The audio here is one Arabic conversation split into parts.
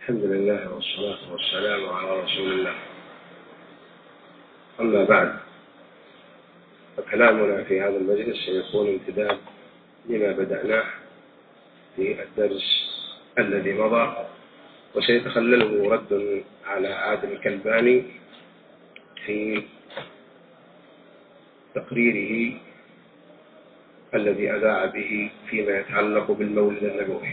الحمد لله والصلاة والسلام على رسول الله. أما بعد، فكلامنا في هذا المجلس سيكون امتداد لما بدأناه في الدرس الذي مضى، وسيتخلله رد على آدم الكلباني في تقريره الذي أذاع به فيما يتعلق بالمولد النبوي.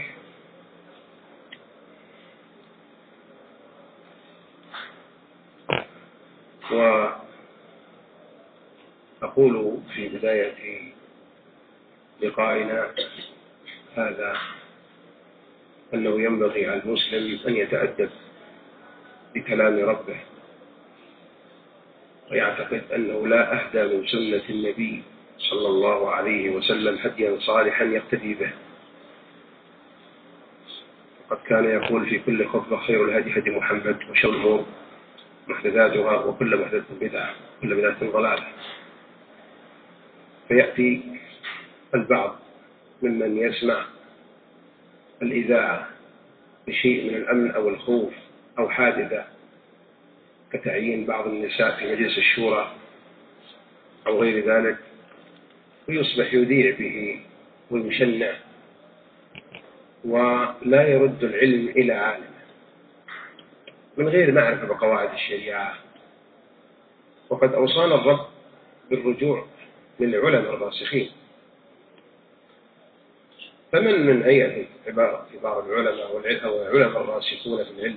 وأقول في بداية لقائنا هذا أنه ينبغي على المسلم أن يتأدب بكلام ربه، ويعتقد أنه لا أهدى من سنة النبي صلى الله عليه وسلم هديا صالحا يقتدي به. وقد كان يقول في كل خطبة: خير الهدي هدي محمد، وشر الأمور محدثاتها، وكل محدثة بدعة، وكل بدعة ضلالة. فيأتي البعض ممن يسمع الإذاعة بشيء من الأمن أو الخوف أو حادثة كتعيين بعض النساء في مجلس الشورى أو غير ذلك، ويصبح يذيع به ويشنع ولا يرد العلم إلى عالمه من غير معرفة بقواعد الشريعة. وقد أوصانا الرب بالرجوع للعلماء الراسخين. فمن من هيئة كبار العلماء والعلماء الراسخون في العلم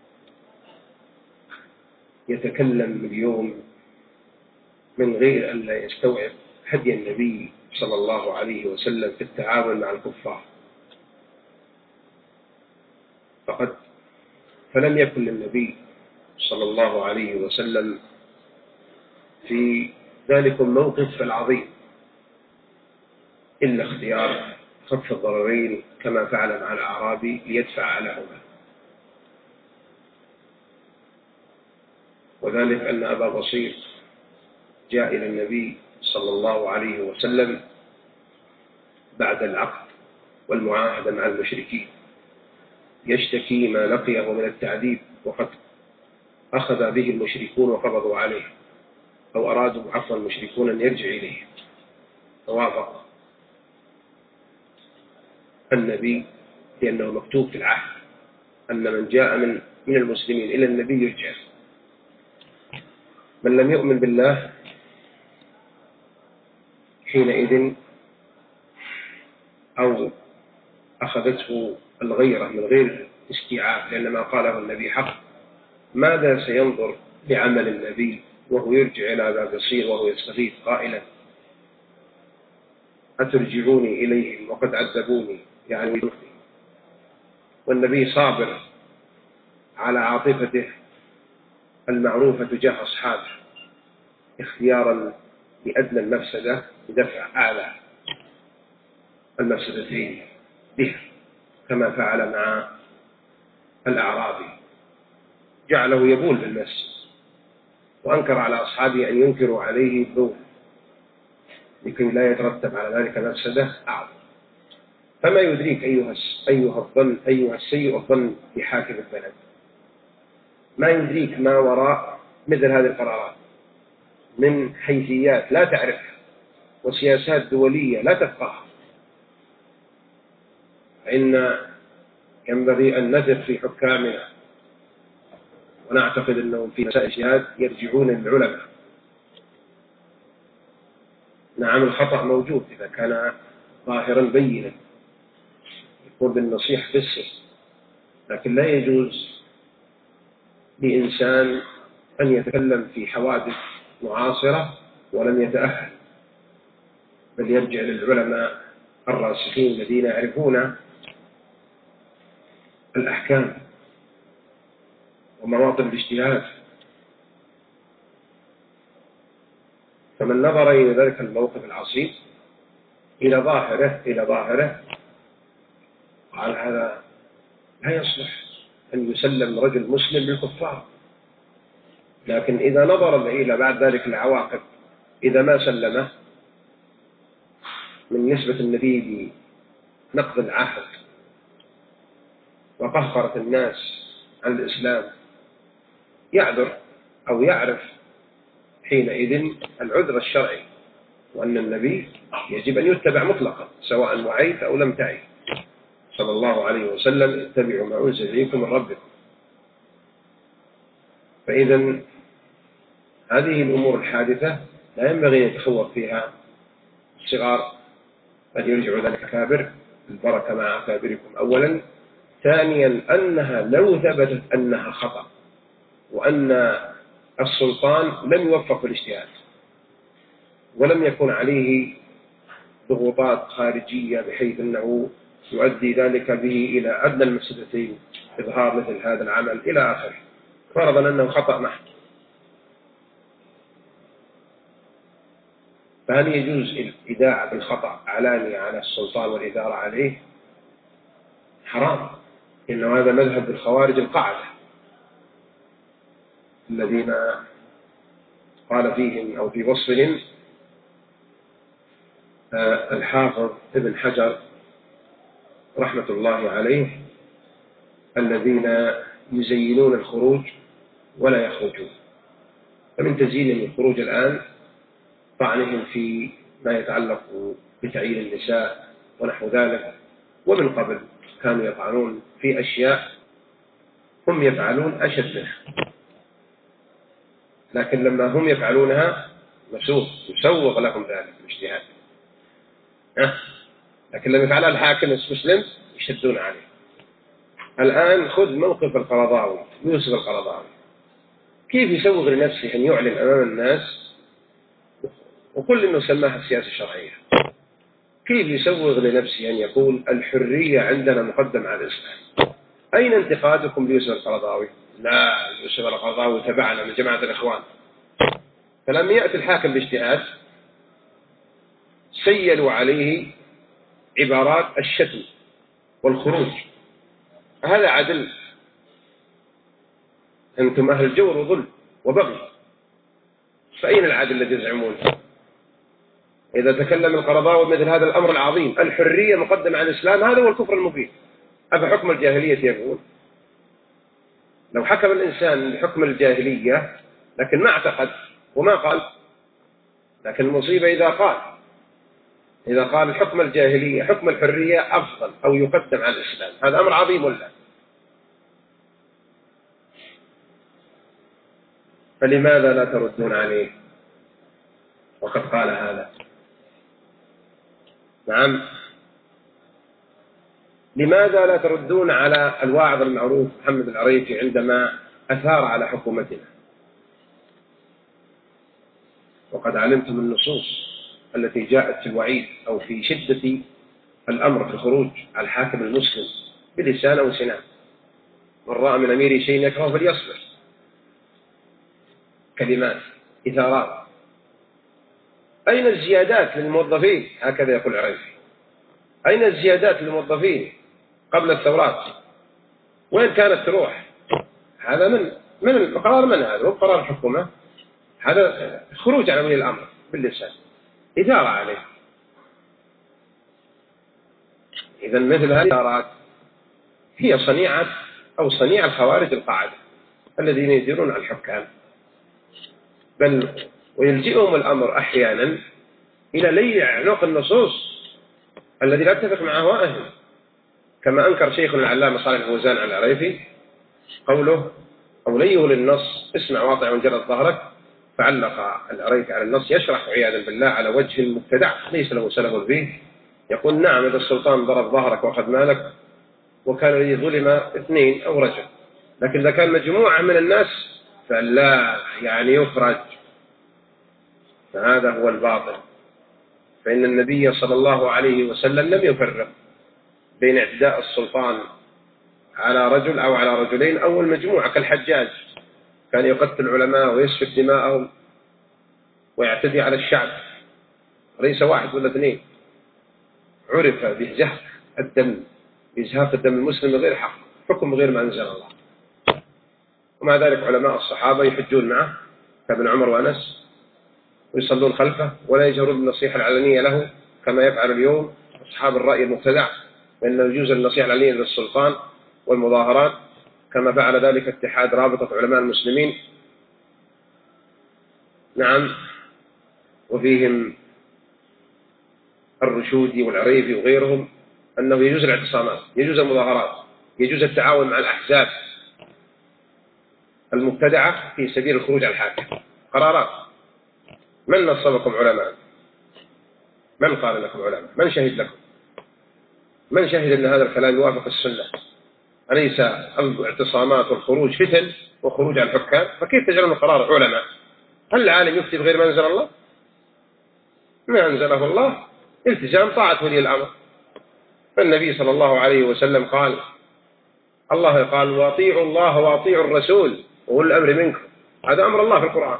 يتكلم اليوم من غير أن لا يستوعب هدي النبي صلى الله عليه وسلم في التعامل مع الكفار؟ فلم يكن للنبي صلى الله عليه وسلم في ذلك الموقف العظيم إلا اختيار خف الضررين كما فعل مع الأعرابي ليدفع عنهما، وذلك أن أبا بصير جاء إلى النبي صلى الله عليه وسلم بعد العقد والمعاهدة مع المشركين يشتكي ما لقيه من التعذيب، وقد أخذ به المشركون وقبضوا عليه، أو أرادوا عفوا المشركون أن يرجع إليه. فوافق النبي لأنه مكتوب في العهد أن من جاء من المسلمين إلى النبي يرجع. من لم يؤمن بالله حينئذ أو أخذته الغيرة من غير استيعاب، لأن ما قاله النبي حق، ماذا سينظر لعمل النبي وهو يرجع إلى أبا بصير وهو يستغيث قائلا: أترجعوني إليهم وقد عذبوني؟ يعني والنبي صابر على عاطفته المعروفة تجاه أصحابه اختيارا لأدنى المفسدة بدفع أعلى المفسدتين به، كما فعل مع الأعرابي، جعله يبول بالمس، وأنكر على أصحابه أن ينكروا عليه البول لكي لا يترتب على ذلك مفسدة أعظم. فما يدريك أيها السيء الظن بحاكم البلد؟ ما يدريك ما وراء مثل هذه القرارات من حيثيات لا تعرفها وسياسات دولية لا تفقهها؟ فإن ينبغي أن نثق في حكامنا، ونعتقد أنهم في مسائل الجهاد يرجعون للعلماء. نعم، الخطأ موجود إذا كان ظاهرا بينا يقول بالنصيحة في السر، لكن لا يجوز لإنسان أن يتكلم في حوادث معاصرة ولم يتأهل، بل يرجع للعلماء الراسخين الذين يعرفون الأحكام ومواطن الاجتهاد. فمن نظر إلى ذلك الموقف العصيب إلى ظاهره قال: هذا لا يصلح أن يسلم رجل مسلم للكفار. لكن إذا نظر إلى بعد ذلك العواقب، إذا ما سلمه من نسبة النبي بنقض العهد وقهقرة الناس عن الإسلام يعذر أو يعرف حينئذ العذر الشرعي، وأن النبي يجب أن يتبع مطلقا سواء وعيت أو لم تعي، صلى الله عليه وسلم: اتبعوا ما أنزل إليكم من ربكم. فإذا هذه الأمور الحادثة لا ينبغي أن يتخوف فيها الصغار، قد يرجع ذلك كابر. البركة مع أكابركم أولا. ثانيا أنها لو ثبتت أنها خطأ وأن السلطان لم يوفق في الاجتهاد ولم يكن عليه ضغوطات خارجية بحيث أنه يؤدي ذلك به إلى أدنى المفسدتين، إظهار مثل هذا العمل إلى آخره، فرضا أنه خطأ محض، فهل يجوز الإذاعة بالخطأ علانية على السلطان والإدارة عليه؟ حرام، إنه هذا مذهب الخوارج القاعدة الذين قال فيهم أو في وصفهم الحافظ ابن حجر رحمة الله عليه: الذين يزينون الخروج ولا يخرجون. فمن تزيين الخروج الآن طعنهم في ما يتعلق بتعيين النساء ونحو ذلك، ومن قبل كانوا يطعنون في أشياء هم يفعلون أشد منها، لكن لما هم يفعلونها يسوغ لهم ذلك الاجتهاد. لكن لما يفعلها الحاكم المسلم يشدون عليه. الآن خذ موقف القرضاوي، يوسف القرضاوي، كيف يسوغ لنفسه أن يعلن أمام الناس وكل إنه سماها السياسة الشرعية، كيف يسوغ لنفسه أن يقول الحرية عندنا مقدم على الإسلام؟ أين انتقادكم ليوسف القرضاوي؟ لا، يوسف القرضاوي تبعنا من جماعة الإخوان. فلما يأتي الحاكم باجتهاد سيلوا عليه عبارات الشتم والخروج. هذا عدل؟ أنتم أهل الجور وظلم وبغي، فأين العدل الذي يزعمون؟ إذا تكلم القرضاوي مثل هذا الأمر العظيم، الحرية مقدمة على الإسلام، هذا هو الكفر المبين. أفحكم الجاهلية يبغون؟ لو حكم الإنسان بحكم الجاهلية لكن ما اعتقد وما قال، لكن المصيبة إذا قال الحكم الجاهلية حكم الحرية أفضل أو يقدم على الإسلام، هذا أمر عظيم ولا؟ فلماذا لا تردون عليه وقد قال هذا؟ نعم، لماذا لا تردون على الواعظ المعروف محمد العريفي عندما أثار على حكومتنا؟ وقد علمتم النصوص التي جاءت في الوعيد أو في شدة الأمر في الخروج على الحاكم المسلم بلسان وسنان: من رأى من أميره شيء يكره فليصبر. كلمات، إثارات. أين الزيادات للموظفين؟ هكذا يقول العريفي: أين الزيادات للموظفين قبل الثورات؟ وين كانت تروح؟ هذا من قرار من هذا؟ قرار الحكومة. هذا خروج عن ولي الأمر باللسان، إثارة عليه. إذا مثل هذه الإثارات هي صنيع الخوارج القاعدة الذين يديرون على الحكام، بل ويلجئهم الأمر أحيانا إلى لي عنق النصوص الذي لا يتفق مع أهوائهم، كما أنكر شيخنا العلامة صالح الفوزان على العريفي قوله: أوليه للنص اسمع واطع وانجلد ظهرك. فعلق العريفي على النص يشرح عياذا بالله على وجه مبتدع ليس له سلف فيه، يقول: نعم، إذا السلطان ضرب ظهرك وأخذ مالك وكان الذي ظلم 2 أو رجل، لكن إذا كان مجموعة من الناس فلا، يعني يخرج. فهذا هو الباطل. فإن النبي صلى الله عليه وسلم لم يفرق بين اعتداء السلطان على رجل أو على رجلين أو المجموعة، كالحجاج كان يقتل العلماء ويسفك دماءهم ويعتدي على الشعب، ليس 1 ولا 2. عرف بزهق الدم المسلم بغير حق، حكم غير ما أنزل الله. ومع ذلك علماء الصحابة يحجون معه كابن عمر وأنس ويصلون خلفه ولا يجهرون بالنصيحة العلنية له كما يفعل اليوم أصحاب الرأي المبتدع، لأنه يجوز النصيحة العلنية للسلطان والمظاهرات كما فعل ذلك اتحاد رابطة علماء المسلمين، نعم، وفيهم الرشودي والعريفي وغيرهم، أنه يجوز الاعتصامات، يجوز المظاهرات، يجوز التعاون مع الأحزاب المبتدعة في سبيل الخروج على الحاكم. قرارات. من نصبكم علماء؟ من قال لكم علماء؟ من شهد لكم؟ من شهد أن هذا الكلام يوافق السنة؟ أليس الاعتصامات والخروج فتن وخروج على الحكام؟ فكيف تجعلون القرار علماء؟ هل العالم يفتي بغير ما أنزل الله؟ ما أنزله الله التزام طاعة ولي الأمر. فالنبي صلى الله عليه وسلم قال، الله قال: واطيعوا الله واطيعوا الرسول وأولي الأمر منكم. هذا أمر الله في القرآن.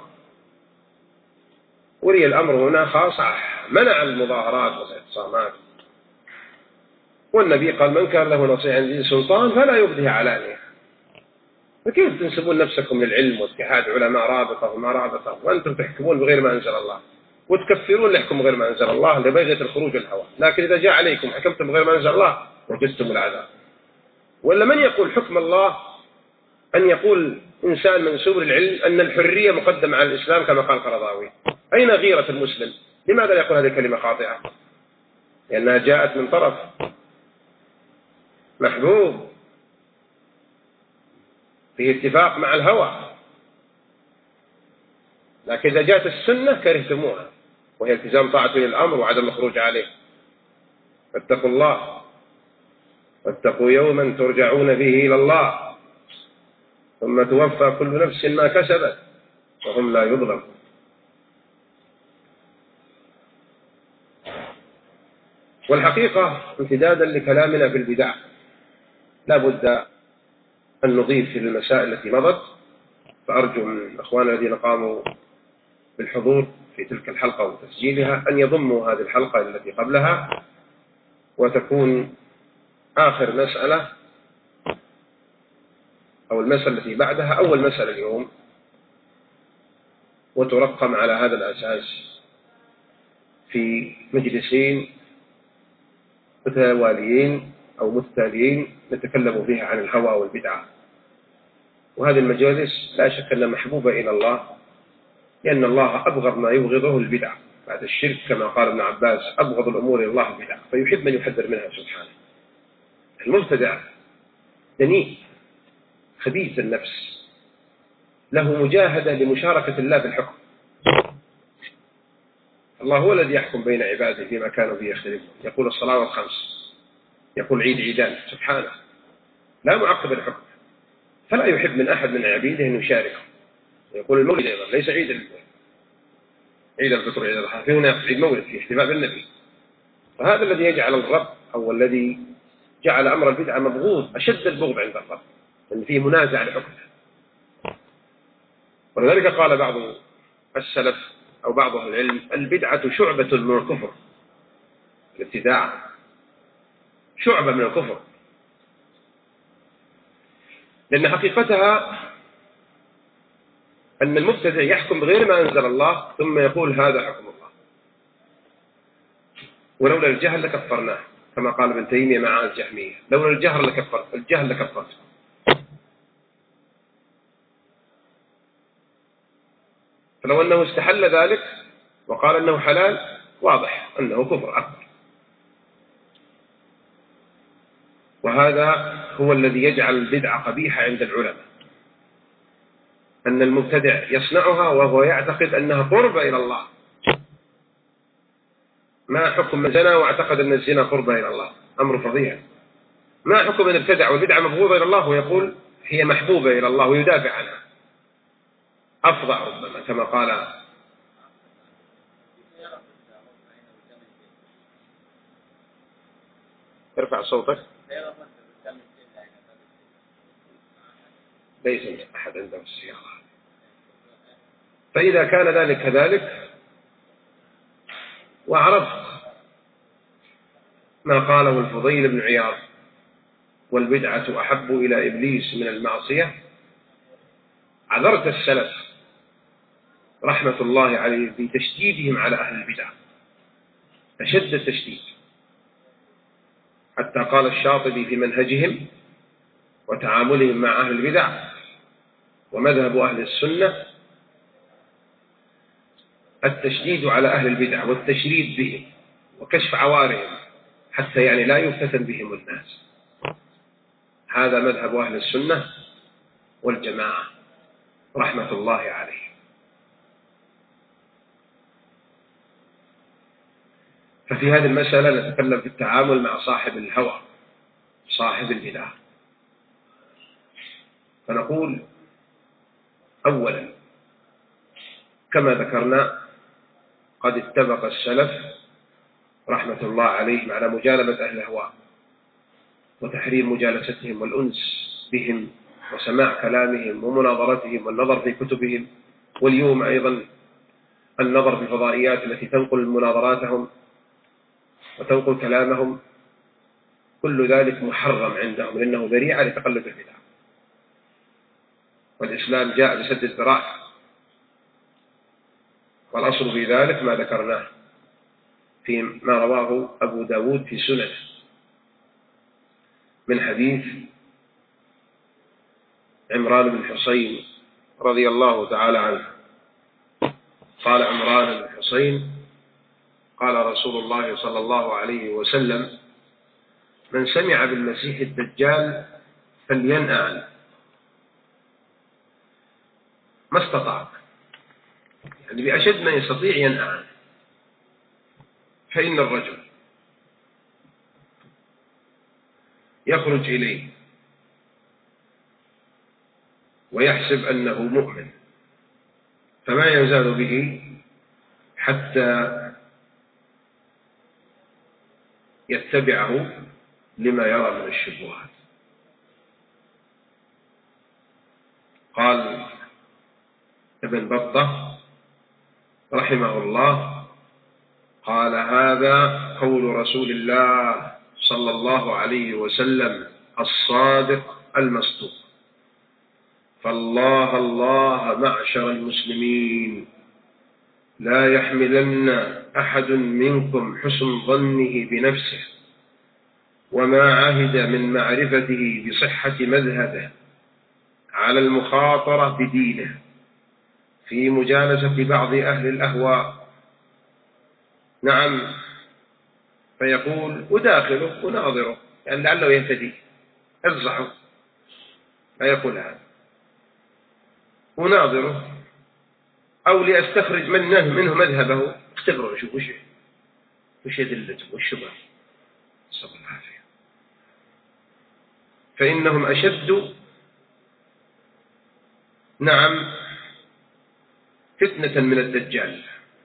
ولي الأمر هنا خاصة منع المظاهرات والاعتصامات. والنبي قال: من كان له نصيحة عند ذي سلطان فلا يبديها علانية. فكيف تنسبون نفسكم للعلم واتحاد علماء رابطة وما رابطة وأنتم تحكمون بغير ما أنزل الله، وتكفرون لحكم بغير ما أنزل الله لبغية الخروج الهوى؟ لكن إذا جاء عليكم حكمتم بغير ما أنزل الله وجدتم العذاب. ولا من يقول حكم الله أن يقول إنسان منسوب للعلم أن الحرية مقدمة على الإسلام كما قال القرضاوي؟ أين غيرة المسلم؟ لماذا يقول هذه الكلمة خاطئة؟ لأنها جاءت من طرف محبوب فيه اتفاق مع الهوى. لكن إذا جاءت السنة كرهتموها، وهي التزام طاعة ولي الأمر وعدم الخروج عليه. فاتقوا الله واتقوا يوما ترجعون فيه إلى الله ثم توفى كل نفس ما كسبت وهم لا يظلمون. والحقيقة امتدادا لكلامنا في البدع لا بد أن نضيف في المسائل التي مضت، فأرجو من أخواننا الذين قاموا بالحضور في تلك الحلقة وتسجيلها أن يضموا هذه الحلقة التي قبلها، وتكون آخر مسألة أو المسألة التي بعدها أول مسألة اليوم، وترقم على هذا الأساس في مجلسين متواليين أو متتاليين نتكلم فيها عن الهوى والبدعة. وهذه المجالس لا شك أنها محبوبة إلى الله، لأن الله أبغض ما يبغضه البدع بعد الشرك، كما قال ابن عباس: أبغض الأمور إلى الله البدع، فيحب من يحذر منها سبحانه. المبتدع دنيء خبيث النفس، له مجاهدة لمشاركة الله في الحكم. الله هو الذي يحكم بين عباده فيما كانوا فيه يختلفون، يقول الصلاة الخمس، يقول عيد عيدان سبحانه، لا معقب الحكم، فلا يحب من أحد من عبيده أن يشاركه. يقول المولد أيضا ليس عيد الفطر عيد الأضحى، هنا عيد مولد في احتفاء بالنبي. فهذا الذي يجعل الرب أو الذي جعل أمر البدعة مبغوض أشد البغض عند الرب، أن فيه منازع لحكمه. ولذلك قال بعض السلف أو بعض أهل العلم: البدعة شعبة من الكفر. الابتداع شعبة من الكفر، لأن حقيقتها أن المبتدع يحكم بغير ما أنزل الله ثم يقول هذا حكم الله، ولولا الجهل لكفرناه، كما قال ابن تيمية مع الجهمية: لولا الجهل لكفرت. فلو أنه استحل ذلك وقال أنه حلال واضح أنه كفر أكبر. وهذا هو الذي يجعل البدعة قبيحة عند العلماء، أن المبتدع يصنعها وهو يعتقد أنها قربة إلى الله. ما حكم من زنا واعتقد أن الزنا قربة إلى الله؟ أمر فظيع. ما حكم من ابتدع والبدعة مبغوضة إلى الله ويقول هي محبوبة إلى الله ويدافع عنها؟ أفظع ربما، كما قال ارفع صوتك. ليس أحد عنده السيارة. فإذا كان ذلك كذلك، وعرفت ما قاله الفضيل بن عياض: والبدعة أحب إلى إبليس من المعصية، عذرت السلف رحمة الله عليه في تشديدهم على أهل البدع أشد التشديد، حتى قال الشاطبي في منهجهم: وتعاملهم مع أهل البدع. ومذهب أهل السنة التشديد على أهل البدع والتشريد بهم وكشف عوارهم حتى يعني لا يفتتن بهم الناس. هذا مذهب أهل السنة والجماعة رحمة الله عليه. ففي هذه المسألة نتكلم في التعامل مع صاحب الهوى صاحب البدع. فنقول أولا كما ذكرنا قد اتفق السلف رحمة الله عليهم على مجانبة أهل الهوى وتحريم مجالستهم والأنس بهم وسماع كلامهم ومناظرتهم والنظر في كتبهم، واليوم أيضا النظر في الفضائيات التي تنقل مناظراتهم وتنقل كلامهم. كل ذلك محرم عندهم لأنه ذريعة لتقلب البدع، والإسلام جاء لسد الذرائع. والأصل في ذلك ما ذكرناه فيما رواه أبو داود في سننه من حديث عمران بن حسين رضي الله تعالى عنه. قال عمران بن حسين قال رسول الله صلى الله عليه وسلم: من سمع بالمسيح الدجال فلينأ عنه ما استطاع، يعني بأشد ما يستطيع ينأ عنه. فإن الرجل يخرج إليه ويحسب أنه مؤمن فما يزال به حتى يتبعه لما يرى من الشبهات. قال ابن بطة رحمه الله: قال هذا قول رسول الله صلى الله عليه وسلم الصادق المصدوق. فالله الله معشر المسلمين لا يحملن أحد منكم حسن ظنه بنفسه وما عهد من معرفته بصحة مذهبه على المخاطرة بدينه في مجالسة بعض أهل الأهواء. نعم، فيقول أداخله أناظره يعني لعله يهتدي، افزعه، لا يقول هذا، أناظره أو لأستخرج منه مذهبه، اختبره شوف وش يدلته والشبه. صلى الله عليه وسلم. فإنهم أشد نعم فتنة من الدجال،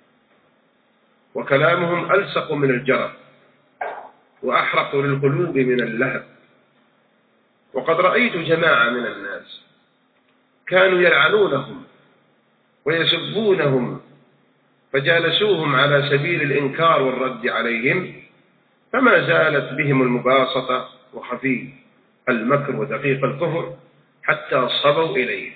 وكلامهم ألصق من الجرب وأحرق للقلوب من اللهب. وقد رأيت جماعة من الناس كانوا يلعنونهم ويسبونهم فجالسوهم على سبيل الإنكار والرد عليهم، فما زالت بهم المباسطة وخفي المكر ودقيق الكفر حتى صبوا إليه.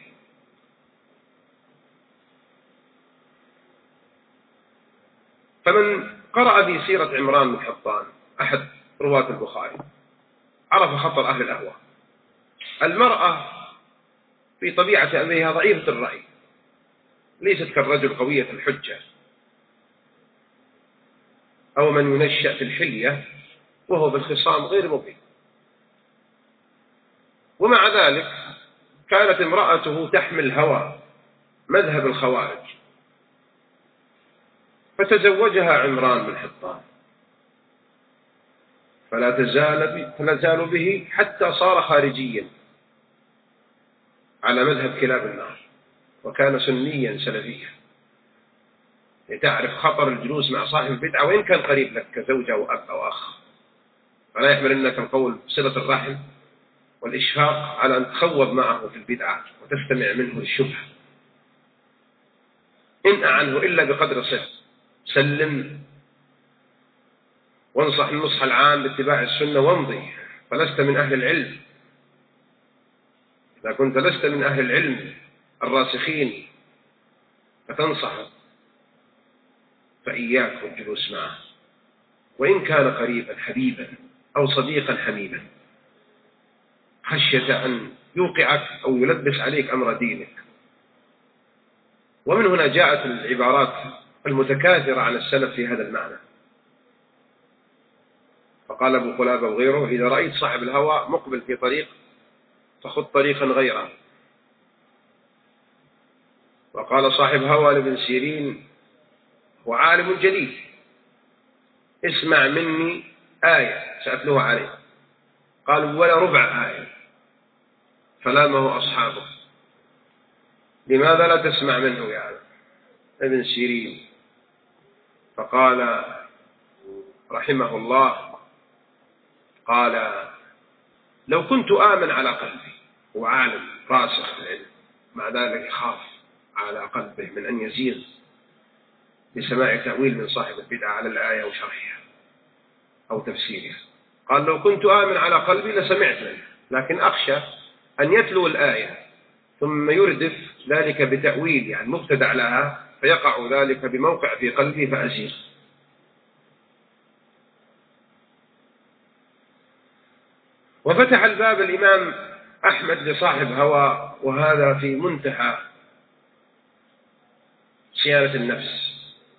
فمن قرأ في سيرة عمران بن حطان أحد رواة البخاري عرف خطر أهل الأهواء. المرأة في طبيعة أمرها ضعيفة الرأي، ليست كالرجل قوية الحجة أو من ينشأ في الحلية وهو بالخصام غير مبين. ومع ذلك كانت امرأته تحمل هوى مذهب الخوارج، فتزوجها عمران بن حطان، فلا تزال به حتى صار خارجيا على مذهب كلاب النار، وكان سنيا سلفيا. لتعرف خطر الجلوس مع صاحب البدعة وإن كان قريب لك كزوجة وأب أو أخ، فلا يحملنك القول بصلة الرحم والإشفاق على أن تخوض معه في البدعة وتستمع منه الشبهة. إن عنه إلا بقدر صدق، سلم وانصح النصح العام باتباع السنة وامضي، فلست من أهل العلم. إذا كنت لست من أهل العلم الراسخين فتنصحه فإياك والجلوس معه، وإن كان قريبا حبيبا أو صديقا حميما. خشية أن يوقعك أو يلبس عليك أمر دينك. ومن هنا جاءت العبارات المتكاثرة عن السلف في هذا المعنى. فقال أبو قلابة وغيره: إذا رأيت صاحب الهوى مقبل في طريق فخذ طريقا غيره. وقال صاحب هوى لابن سيرين وعالم جليل: اسمع مني آية سأتلوها عليه. قال: ولا ربع آية. فلامه أصحابه: لماذا لا تسمع منه يا ابن سيرين؟ فقال رحمه الله: قال: لو كنت آمن على قلبي، وعالم راسخ في العلم، مع ذلك يخاف على قلبه من أن يزيغ بسماع تأويل من صاحب البدعة على الآية وشرحها أو تفسيرها. قال: لو كنت آمن على قلبي لسمعت منه، لكن أخشى أن يتلو الآية ثم يردف ذلك بتأويل يعني مبتدع لها، فيقع ذلك بموقع في قلبي فأزيغ. وفتح الباب الإمام أحمد لصاحب هوى، وهذا في منتهى صيانة النفس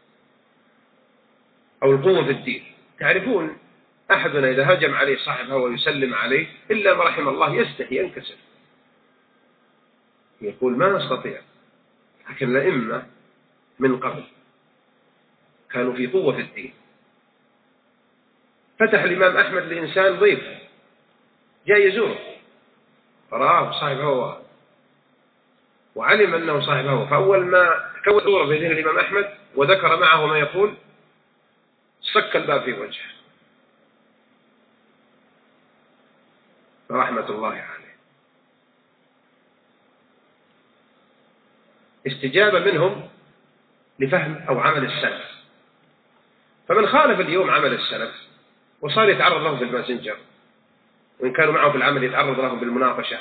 أو القوة في الدين. تعرفون أحدنا إذا هجم عليه صاحب هوى يسلم عليه إلا ما رحم الله يستحي ينكسر، يقول ما نستطيع. لكن الأئمة من قبل كانوا في قوة في الدين. فتح الإمام أحمد لإنسان ضيف جاء يزوره، فرآه صاحب هوى وعلم أنه صاحب هوى، فأول ما كون صورة في ذهن الإمام أحمد وذكر معه ما يقول سك الباب في وجهه رحمة الله عليه. استجابة منهم لفهم أو عمل السلف. فمن خالف اليوم عمل السلف وصار يتعرض لهم في الماسنجر، وإن كانوا معه في العمل يتعرض لهم بالمناقشة،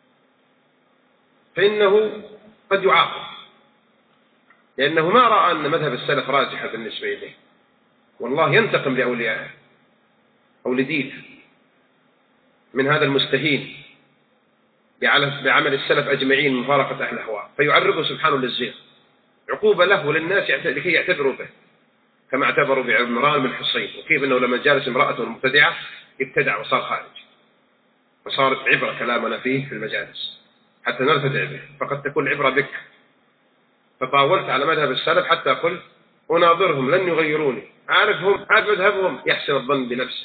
فإنه قد يعاقب، لأنه ما رأى أن مذهب السلف راجحا بالنسبة إليه. والله ينتقم لأوليائه أو لدينه من هذا المستهين بعمل السلف أجمعين من مفارقة أهل الأهواء، فيعرضه سبحانه للزيغ عقوبة له وللناس لكي يعتبروا به، كما اعتبروا بعمران بن حصين، وكيف أنه لما جالس امرأته المبتدعة ابتدع وصار خارج، وصارت عبرة كلامنا فيه في المجالس حتى نرتدع به، فقد تكون عبرة بك. فطاولت على مذهب السلف حتى قلت أناظرهم لن يغيروني، عارفهم عارف مذهبهم، يحسن الظن بنفسه،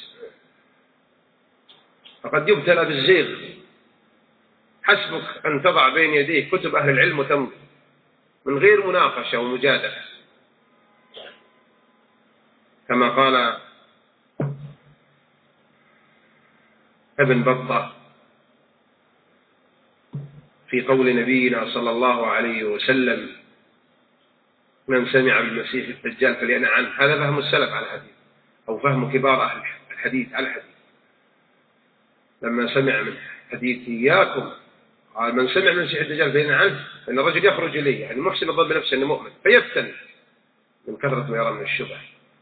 فقد يبتلى بالزيغ. حسبك أن تضع بين يديه كتب أهل العلم وتمضي من غير مناقشة ومجادلة، كما قال ابن بطة في قول نبينا صلى الله عليه وسلم: من سمع بالمسيح الدجال فلينأ عنه. هذا فهم السلف على الحديث، أو فهم كبار أهل الحديث على الحديث. لما سمع من حديث إياكم قال: من سمع من المسيح الدجال فلينأ عنه، فإن الرجل يخرج إليه يعني محسن الظن بنفسه أنه مؤمن، فيفتن من كثرة ما يرى من الشبه،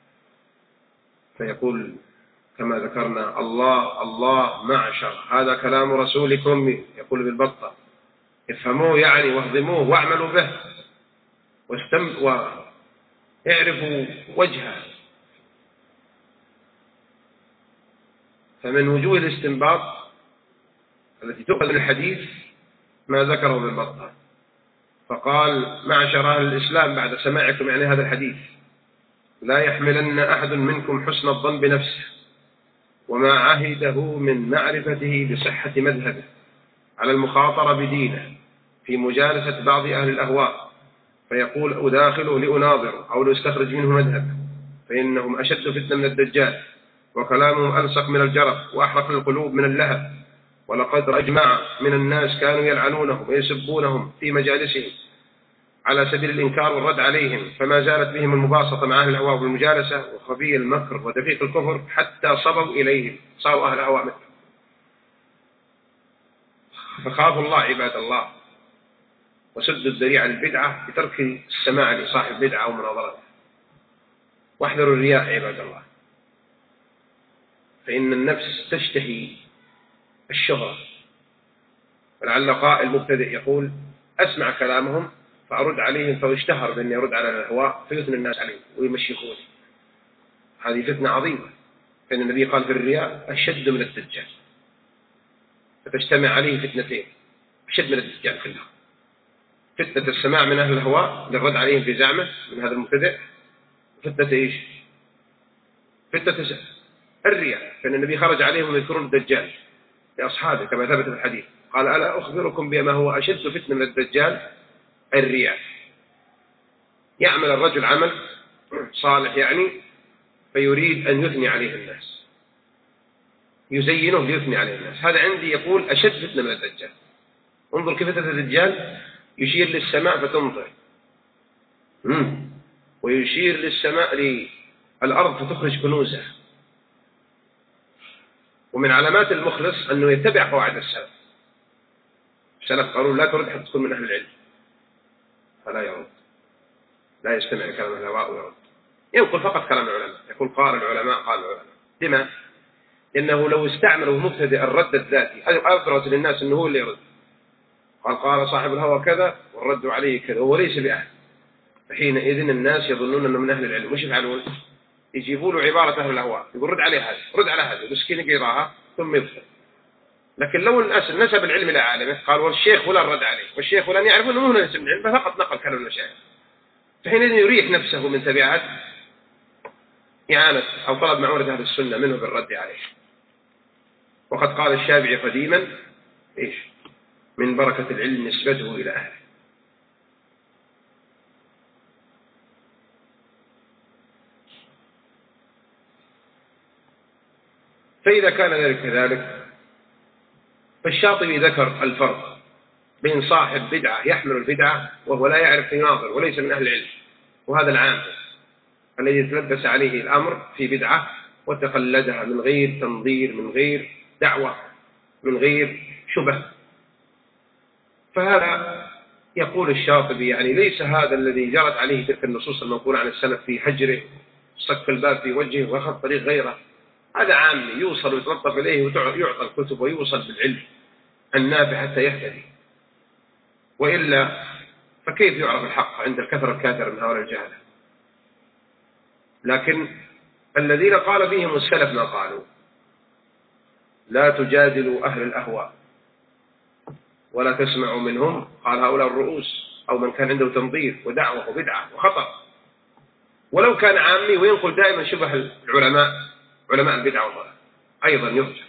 فيقول كما ذكرنا: الله الله معشر، هذا كلام رسولكم. يقول بالبطة: افهموه يعني واهضموه واعملوا به واعرفوا وجهه. فمن وجوه الاستنباط التي تؤخذ من الحديث ما ذكره ابن بطة، فقال: معشر أهل الإسلام بعد سماعكم يعني هذا الحديث لا يحملن أحد منكم حسن الظن بنفسه وما عهده من معرفته بصحة مذهبه على المخاطرة بدينه في مجالسة بعض أهل الأهواء، فيقول أداخله لأناظر أو لأستخرج منه مذهب، فإنهم أشد فتنة من الدجال، وكلامهم ألصق من الجرف وأحرق القلوب من اللهب. ولقد أجمع من الناس كانوا يلعنونهم ويسبونهم في مجالسهم على سبيل الإنكار والرد عليهم، فما زالت بهم المباسطة مع أهل الأهواء والمجالسة وخبي المكر ودقيق الكفر حتى صبوا إليهم، صاروا أهل الأهواء مثل. فخافوا الله عباد الله، وسدوا الذريعة للبدعة بترك السماع لصاحب بدعة ومناظرته. واحذروا الرياء عباد الله، فإن النفس تشتهي الشهرة ولعل قائل مبتدئ يقول أسمع كلامهم فأرد عليهم، فيشتهر بأني أرد على الأهواء فيثني الناس عليه ويمشيخوني. هذه فتنة عظيمة، فإن النبي قال في الرياء أشد من الدجال، فتجتمع عليه فتنتين أشد من الدجال كلها: فتنة السماع من أهل الأهواء للرد عليهم في زعمه من هذا المبتدئ، وفتنة إيش؟ فتنة الرياء، فإن النبي خرج عليهم يذكرون الدجال لأصحابه كما ثبت في الحديث، قال: ألا أخبركم بما هو أشد فتنة من الدجال؟ الرياء. يعمل الرجل عمل صالح يعني فيريد أن يثني عليه الناس، يزينه ليثني عليه الناس. هذا عندي يقول أشد فتنة من الدجال. انظر كيف فتنة الدجال، يشير للسماء فتمطر، ويشير للسماء للأرض فتخرج كنوزها. ومن علامات المخلص أنه يتبع قواعد السلف. السلف قالوا لا ترد حتى تكون من أهل العلم، فلا يرد، لا يستمع كلام الهواء ويرد، ينقل فقط كلام العلماء، يقول قال العلماء قال العلماء. لما؟ لأنه لو استعملوا مبتدئ الرد الذاتي أبرز للناس أنه هو اللي يرد، قال صاحب الهوى كذا والرد عليه كذا وهو ليس بأهل، فحينئذ الناس يظنون أنه من أهل العلم. وش يفعلون؟ يجيبوا له عبارة أهل الأهواء، يقول رد عليه هذا، رد على هذا، مسكين يقراها ثم يبطل. لكن لو الناس نسب العلم إلى عالمه، قال والشيخ فلان رد عليه، والشيخ فلان يعرف أنه هو نسب العلم فقط نقل كلام المشايخ، فحينئذ يريح نفسه من تبعات إعانة أو طلب معونة أهل السنة منه بالرد عليه. وقد قال الشافعي قديما إيش؟ من بركة العلم نسبته إلى أهله. فإذا كان ذلك كذلك، فالشاطبي ذكر الفرق بين صاحب بدعة يحمل البدعة وهو لا يعرف يناظر وليس من أهل العلم، وهذا العام الذي يتلبس عليه الأمر في بدعة وتقلدها من غير تنظير، من غير دعوة، من غير شبه. فهذا يقول الشاطبي يعني ليس هذا الذي جرت عليه تلك النصوص المنقولة عن السلف في حجره، صك الباب في وجهه وأخذ طريق غيره. هذا عامي يوصل ويتلطف إليه ويعطى الكتب ويوصل بالعلم النافع حتى يهتدي، وإلا فكيف يعرف الحق عند الكثرة الكاثرة من هؤلاء الجهلة؟ لكن الذين قال بهم السلف ما قالوا: لا تجادلوا أهل الأهواء ولا تسمعوا منهم، قال هؤلاء الرؤوس أو من كان عنده تنظير ودعوة وبدعة وخطأ، ولو كان عامي وينقل دائما شبه العلماء، علماء البدعة والضلال أيضا يرجع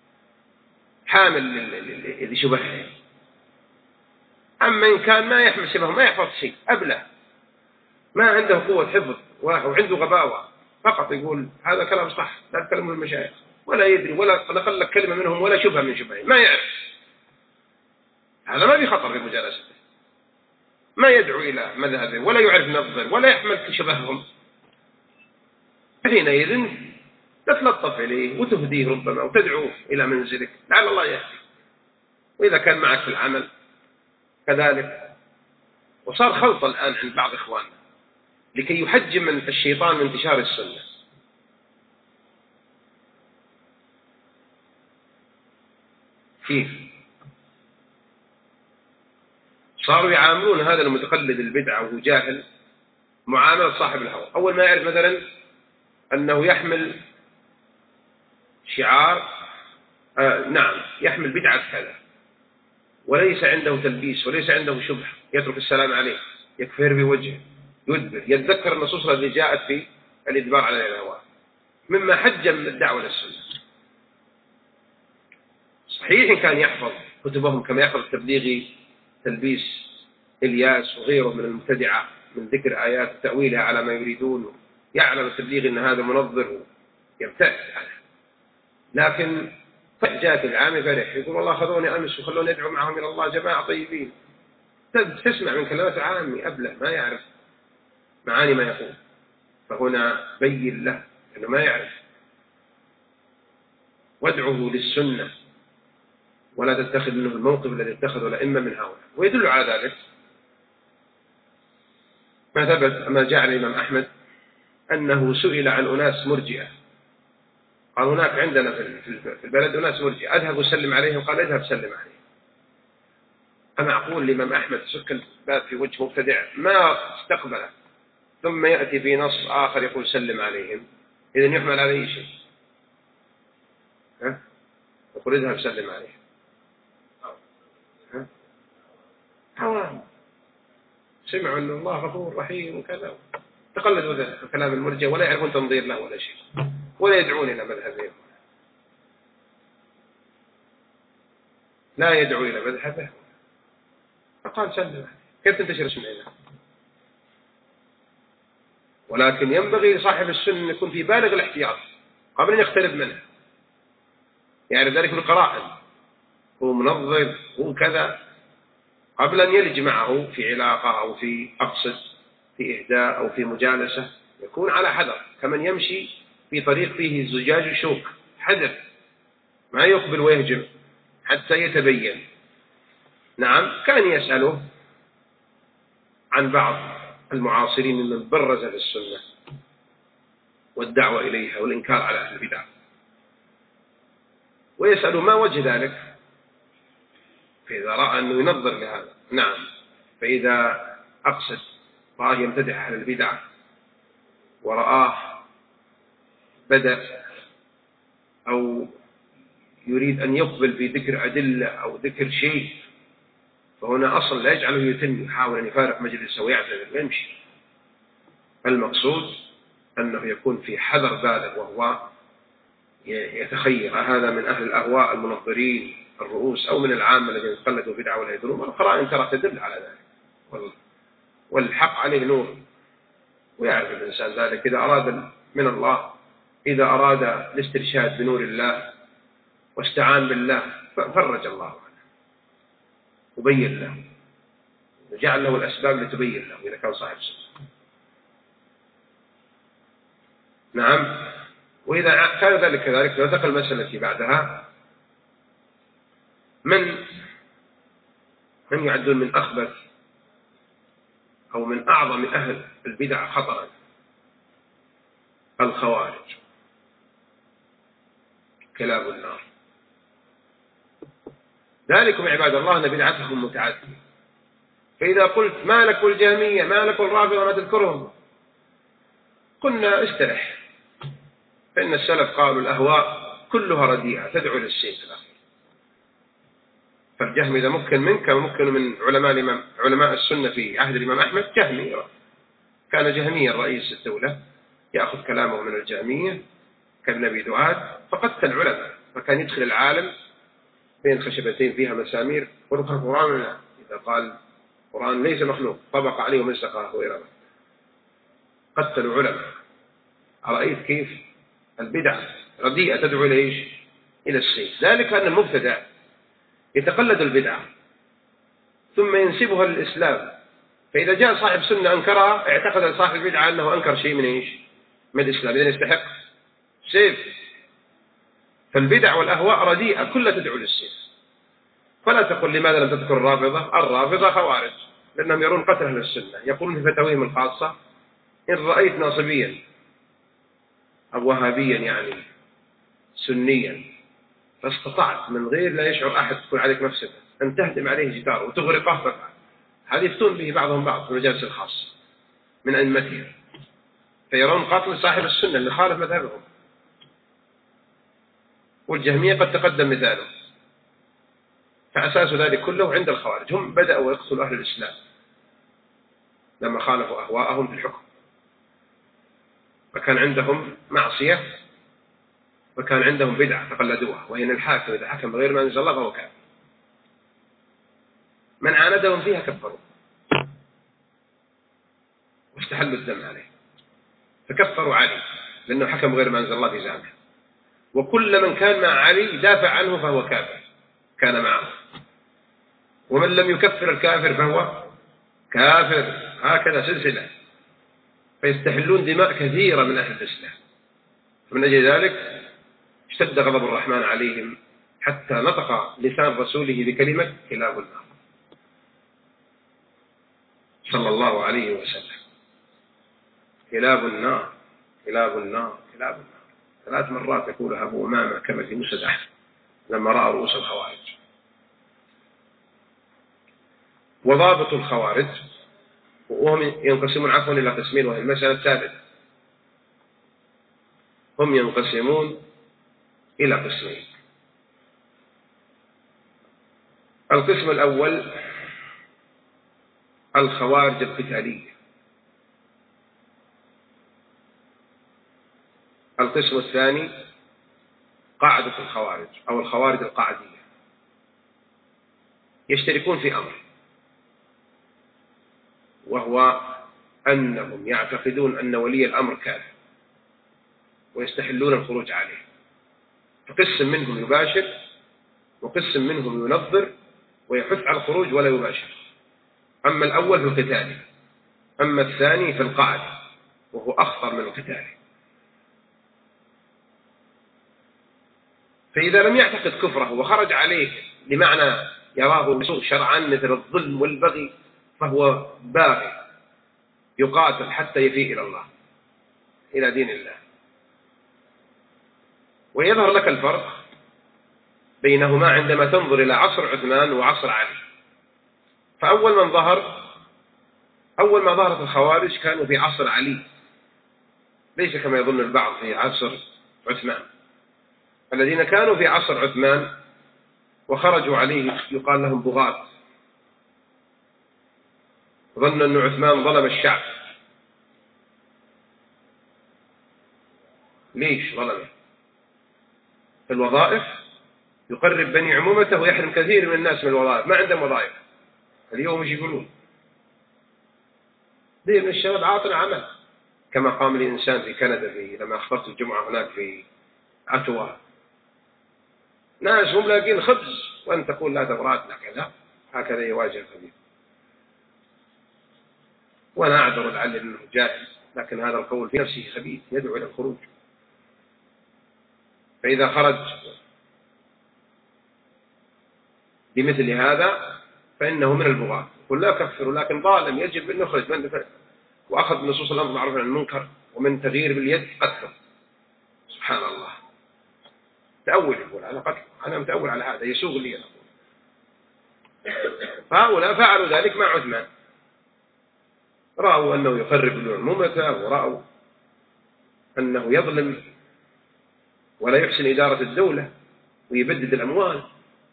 حامل لشبهه. أما إن كان ما يحمل شبهه، ما يحفظ شيء، أبله، ما عنده قوة حفظ وعنده غباوة، فقط يقول هذا كلام صح، لا تكلم المشايخ، ولا يدري ولا نقل لك كلمة منهم ولا شبهة من شبهه، ما يعرف، هذا ما بخطر في مجالسته، ما يدعو إلى مذهبه ولا يعرف نظر ولا يحمل شبههم. حينئذ تتلطف إليه وتهديه ربما وتدعو إلى منزلك لعل الله يهدي. وإذا كان معك في العمل كذلك. وصار خلط الآن عند بعض إخواننا لكي يحجم من الشيطان من انتشار السنة. كيف؟ صاروا يعاملون هذا المتقلد البدعة وهو جاهل معاملة صاحب الهوى. أول ما يعرف مثلا أنه يحمل شعار يحمل بدعة كذا وليس عنده تلبيس وليس عنده شبه، يترك السلام عليه، يكفر بوجهه، يدبر، يتذكر النصوص التي جاءت في الإدبار على الهوى، مما حجم الدعوة للسنة. صحيح إن كان يحفظ كتبهم كما يحفظ التبليغي تلبيس إلياس وغيره من المبتدعة من ذكر آيات تأويلها على ما يريدون، يعلم التبليغ أن هذا منظر يبتعد عنه، لكن جاءت العام فرح يقول والله خذوني أمس وخلوني أدعو معهم إلى الله جماعة طيبين. تسمع من كلمات عامي أبله ما يعرف معاني ما يقول، فهنا بين له أنه ما يعرف، وادعه للسنة ولا تتخذ منه الموقف الذي اتخذه الأئمة من هؤلاء. ويدل على ذلك ما ثبت ما جاء عن الإمام أحمد أنه سئل عن أناس مرجئة، قال هناك عندنا في البلد أناس مرجئة، أذهب وسلم عليهم، قال اذهب سلم عليهم، أمعقول الإمام أحمد سك الباب في وجه مبتدع ما استقبله ثم يأتي في نص آخر يقول سلم عليهم؟ إذن يحمل على أي شيء؟ يقول اذهب سلم عليهم. عوام سمعوا أن الله غفور رحيم وكذا، تقلدوا كلام المرجئة ولا يعرفون تنظير له ولا شيء، ولا يدعون إلى مذهبهم، لا يدعو إلى مذهبه، فقال سلم. كيف تنتشر السنة إذا؟ ولكن ينبغي لصاحب السنة أن يكون في بالغ الاحتياط قبل أن يقترب منه، يعني ذلك بالقرائن، هو منظر هو كذا، قبل أن يلج معه في علاقة أو في أقصد في إهداء أو في مجالسة، يكون على حذر كمن يمشي في طريق فيه زجاج شوك، حذر ما يقبل ويهجم حتى يتبين. نعم، كان يسأله عن بعض المعاصرين من برز في السنة والدعوة إليها والإنكار على أهل البدع، ويسأل ما وجه ذلك، فإذا رأى أنه ينظر لهذا نعم، فإذا أقصد رآه يمتدح أهل البدع ورآه بدأ أو يريد أن يقبل في ذكر أدلة أو ذكر شيء، فهنا أصلا لا يجعله يتم، يحاول أن يفارق مجلسه ويعتذر ويمشي. المقصود أنه يكون في حذر بالغ، وهو يتخير هذا من أهل الأهواء المنظرين الرؤوس أو من العامة الذين قلدوا بدعة ولا يدرون، والقرائن ترى تدل على ذلك، والحق عليه نور، ويعرف الإنسان ذلك إذا أراد من الله، إذا أراد الاسترشاد بنور الله واستعان بالله فرج الله عنه وبين له وجعل له الأسباب لتبين له إذا كان صاحب سنة. نعم، وإذا كان ذلك كذلك ننتقل المسألة التي بعدها، من يعدون من أخبث أو من أعظم أهل البدع خطرا؟ الخوارج، كلاب النار. ذلكم عباد الله أن بدعتهم متعددة، فإذا قلت ما لك الجهمية ما لك الرافضة ما تذكرهم، قلنا استرح، فإن السلف قالوا الأهواء كلها رديئة تدعو للسيف الأخير. فالجهم إذا ممكن منك وممكن من علماء السنة في عهد الإمام أحمد جهمي، كان جهميا رئيس الدولة يأخذ كلامه من الجهمية كابن أبي دعاد، فقتل العلماء، فكان يدخل العالم بين خشبتين فيها مسامير ورفع القرآن، إذا قال القرآن ليس مخلوق طبق عليه ومزقه وإرمه، قتلوا علماء. أرأيت كيف البدع رديئة تدعو إلى إيش؟ إلى السيف. ذلك أن المبتدع يتقلد البدعة ثم ينسبها للإسلام، فإذا جاء صاحب سنة أنكرها اعتقد صاحب البدعة أنه أنكر شيء من إيش؟ من الإسلام، إذن يستحق سيف. فالبدع والأهواء رديئة كلها تدعو للسيف. فلا تقل لماذا لم تذكر الرافضة خوارج، لأنهم يرون قتل أهل السنة، يقولون في فتاويهم الخاصة إن رأيت ناصبيا أو وهابيا يعني سنيا فاستطعت من غير لا يشعر أحد تكون عليك مفسدة أن تهدم عليه جداره وتغرقه فقط، هذه يفتون به بعضهم بعض في المجالس الخاصة من أئمتهم، فيرون قتل صاحب السنة اللي خالف مذهبهم. والجهمية قد تقدم مثاله، فأساس ذلك كله عند الخوارج، هم بدأوا يقتلوا أهل الإسلام لما خالفوا أهواءهم في الحكم، فكان عندهم معصية وكان عندهم بدعة تقلدوها، وهي أن الحاكم إذا حكم بغير ما أنزل الله فهو كافر، من عاندهم فيها كفروا واستحلوا الدم عليه، فكفروا علي لأنه حكم بغير ما أنزل الله في زعمه، وكل من كان مع علي دافع عنه فهو كافر كان معه، ومن لم يكفر الكافر فهو كافر، هكذا سلسلة، فيستحلون دماء كثيرة من أهل الإسلام. فمن أجل ذلك اشتد غضب الرحمن عليهم حتى نطق لسان رسوله بكلمة كلاب النار صلى الله عليه وسلم. كلاب النار كلاب النار كلاب النار 3 مرات يقولها أبو أمامة كما في مسند أحمد لما رأى رؤوس الخوارج. وضابط الخوارج، وهم ينقسمون عفوا إلى قسمين، وهي المسألة الثالثة، هم ينقسمون إلى قسمين. القسم الأول الخوارج القتالية، القسم الثاني قاعدة الخوارج أو الخوارج القاعدية. يشتركون في أمر، وهو أنهم يعتقدون أن ولي الأمر كافر ويستحلون الخروج عليه، فقسم منهم يباشر وقسم منهم ينظر ويحث على الخروج ولا يباشر. أما الأول في القتال، أما الثاني في القعد وهو أخطر من القتال. فإذا لم يعتقد كفره وخرج عليه بمعنى يراه مسوء شرعا مثل الظلم والبغي، فهو باغي يقاتل حتى يفيء إلى الله، إلى دين الله. ويظهر لك الفرق بينهما عندما تنظر إلى عصر عثمان وعصر علي. فأول ما ظهرت الخوارج كانوا في عصر علي، ليس كما يظن البعض في عصر عثمان. الذين كانوا في عصر عثمان وخرجوا عليه يقال لهم بغاة، ظنوا أن عثمان ظلم الشعب. ليش ظلمه؟ في الوظائف يقرب بني عمومته ويحرم كثير من الناس من الوظائف، ما عندهم وظائف. اليوم ايش يقولون؟ كثير من الشباب عاطل عمل، كما قام لي إنسان في كندا لما أخبرت الجمعة هناك في أتوا، ناس هم لاقين خبز وأن تقول لا تبراتنا كذا، هكذا يواجه الخبيث. وأنا أعذر لعل أنه جائز، لكن هذا القول في نفسه خبيث يدعو إلى الخروج. فإذا خرج بمثل هذا فإنه من البغاة. قل لا كفر، لكن ظالم يجب أن يخرج من دفع، وأخذ نصوص الأمر بالمعروف والنهي عن المنكر ومن تغيير باليد قتله. سبحان الله، تأول يقول أنا قتل، أنا متأول على هذا يسوغ لي أنا. فهؤلاء فعلوا ذلك مع عثمان، رأوا أنه يقرب العمومة ورأوا أنه يظلم ولا يحسن إدارة الدولة ويبدد الأموال.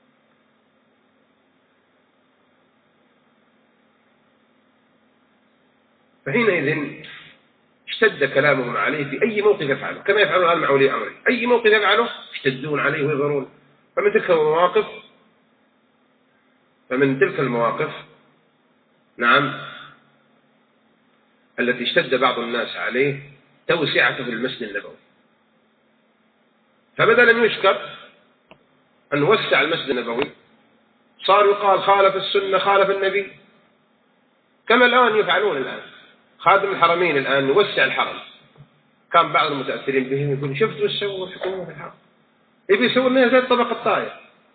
فحينئذ اشتد كلامهم عليه في أي موقف يفعله، كما يفعلون الآن مع ولي أمره، أي موقف يفعله يشتدون عليه ويغرون. فمن تلك المواقف نعم التي اشتد بعض الناس عليه توسعته في المسجد النبوي. فبدل أن يشكر أن وسع المسجد النبوي صار يقال خالف السنة خالف النبي، كما الآن يفعلون. الآن خادم الحرمين الآن يوسع الحرم، كان بعض المتأثرين بهم يقول شفتوا السووا الحكومة في الحرم، يبي يسوون لنا زي الطبقة الطاير.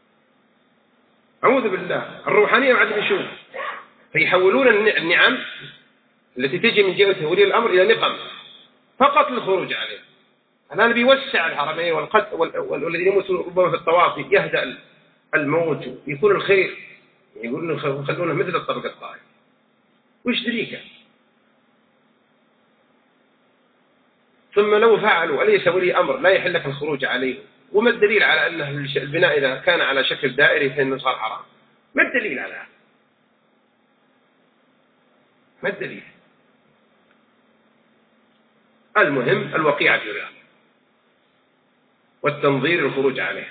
أعوذ بالله، الروحانية ما عاد بيشوف، فيحولون النعم التي تجي من جهة ولي الأمر إلى نقم فقط للخروج عليه. الآن بيوسع الحرمين والذين يموتون ربما في الطواف يهدأ الموت يكون الخير، يقولون خلونا مثل الطبقة الطاير. وش دريك؟ ثم لو فعلوا أليس ولي أمر لا يحل لك الخروج عليه؟ وما الدليل على أن البناء إذا كان على شكل دائري فإنه صار حرام؟ ما الدليل على هذا؟ ما الدليل؟ المهم الوقيعة في الرياض والتنظير الخروج عليه،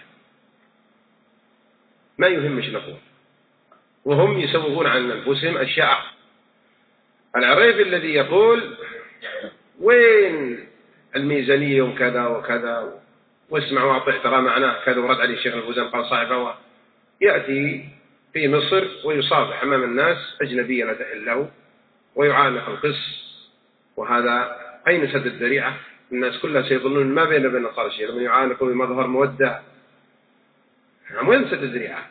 ما يهمش نقول. وهم يسوغون عن أنفسهم أشياء. العريف الذي يقول وين الميزانية وكذا وكذا واسمع واطع ترى معناه كذا، ورد عليه الشيخ الفوزان قال صاحبه يأتي في مصر ويصافح أمام الناس أجنبية لا تحل له ويعانق القس، وهذا أين سد الذريعة؟ الناس كلها سيظنون ما بين النصارى شيء لما يعانقوا بمظهر مودة. وين سد الذريعة؟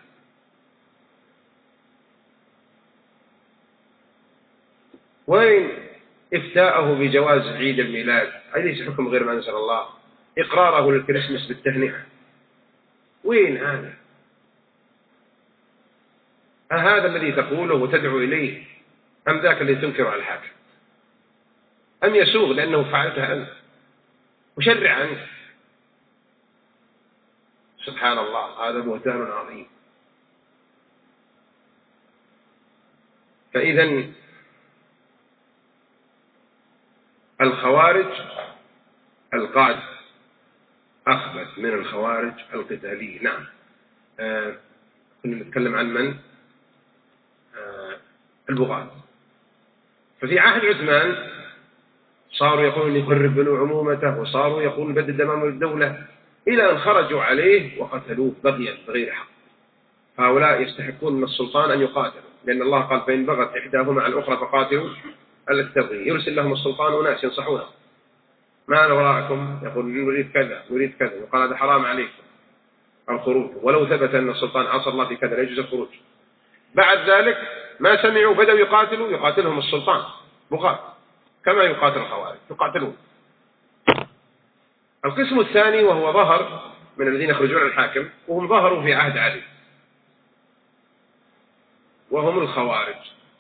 وين إفتاءه بجواز عيد الميلاد؟ أليس حكم غير ما أنزل الله؟ إقراره للكريسماس بالتهنئة؟ وين هذا؟ هذا الذي تقوله وتدعو إليه أم ذاك الذي تنكر على الحاكم؟ أم يسوغ لأنه فعلتها أنت وشرع عنك؟ سبحان الله، هذا بهتان عظيم. فإذا الخوارج القاعدة أخبث من الخوارج القتالية. نعم، كنا نتكلم عن من؟ البغاة. ففي عهد عثمان صاروا يقولون يقرب له عمومته، وصاروا يقولون بدد أمام الدولة، إلى أن خرجوا عليه وقتلوه بغيا بغير حق. هؤلاء يستحقون من السلطان أن يقاتلوا، لأن الله قال فإن بغت إحداهما على الأخرى فقاتلوا التي تبغي. يرسل لهم السلطان وناس ينصحونهم، ما أنا وراءكم، يقول نريد كذا نريد كذا، وقال هذا حرام عليكم الخروج، ولو ثبت أن السلطان عصى الله في كذا لا يجوز الخروج. بعد ذلك ما سمعوا بدأوا يقاتلهم السلطان بغاة كما يقاتل الخوارج، يقاتلون. القسم الثاني وهو ظهر من الذين يخرجون الحاكم، وهم ظهروا في عهد علي، وهم الخوارج،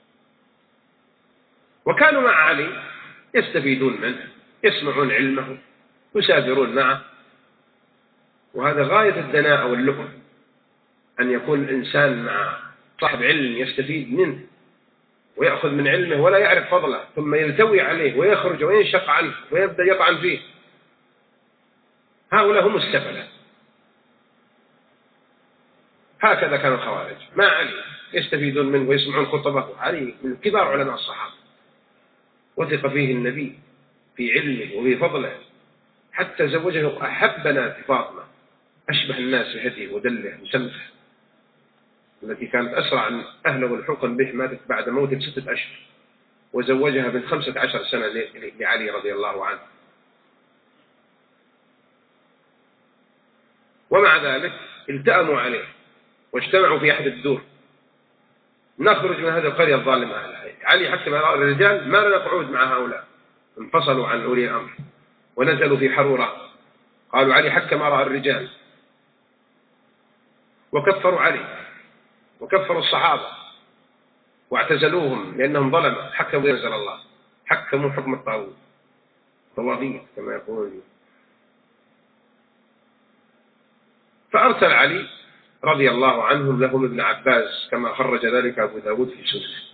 وكانوا مع علي يستفيدون منه، يسمعون علمه، يسافرون معه. وهذا غاية الدناءة واللؤم، أن يكون الإنسان مع صاحب علم يستفيد منه ويأخذ من علمه ولا يعرف فضله، ثم يلتوي عليه ويخرج وينشق عنه ويبدأ يطعن فيه. هؤلاء هم السفلة. هكذا كان الخوارج مع علي، يستفيدون منه ويسمعون خطبه. علي من كبار علماء الصحابة، وثق فيه النبي في علمه وفي فضله، حتى زوجه أحب بنات فاطمة، أشبه الناس بهديه ودله وسمته، التي كانت أسرع عن أهله والحكم به، ماتت بعد موته 6 أشهر، وزوجها بنت 15 سنة لعلي رضي الله عنه. ومع ذلك التأموا عليه واجتمعوا في أحد الدور، نخرج من هذه القرية الظالمة. علي حتى ما رأى الرجال ما لنا قعود مع هؤلاء، انفصلوا عن أولي الأمر ونزلوا في حرورة. قالوا علي حتى ما رأى الرجال، وكفروا علي وكفروا الصحابة واعتزلوهم لأنهم ظلموا، حكموا ينزل الله، حكموا حكم الطاغوت، طواغيت كما يقولون. فأرسل علي رضي الله عنه لهم ابن عباس، كما خرج ذلك أبو داود في سنة.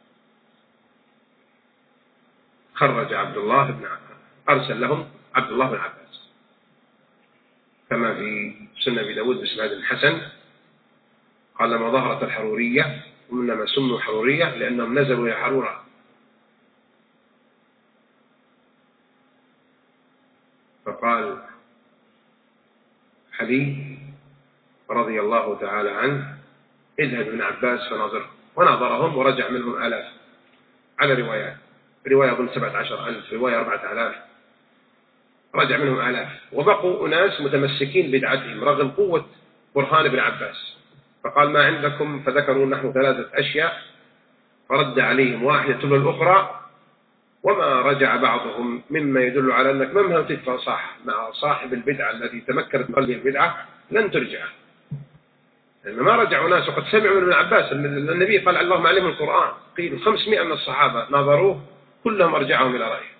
خرج عبد الله بن عباس، أرسل لهم عبد الله بن عباس، كما في سنة أبي داود بإسناد حسن. قال لما ظهرت الحرورية، وإنما سموا حرورية لأنهم نزلوا إلى حرورة، فقال علي رضي الله تعالى عنه اذهب ابن عباس فناظره، وناظرهم ورجع منهم 1000 على روايات، رواية أظن 17,000، رواية 4000، رجع منهم 1000، وبقوا أناس متمسكين بدعتهم رغم قوة برهان ابن عباس. فقال ما عندكم؟ فذكروا نحو 3 أشياء، فرد عليهم واحدة تلو الأخرى، وما رجع بعضهم، مما يدل على أنك مهما تتصاح مع صاحب البدعة الذي تمكنت من قلبه البدعة لن ترجع. لأن ما رجعوا ناس وقد سمعوا من ابن عباس. النبي قال اللهم علمه القرآن، قيل 500 من الصحابة ناظروه كلهم أرجعهم إلى رأيه،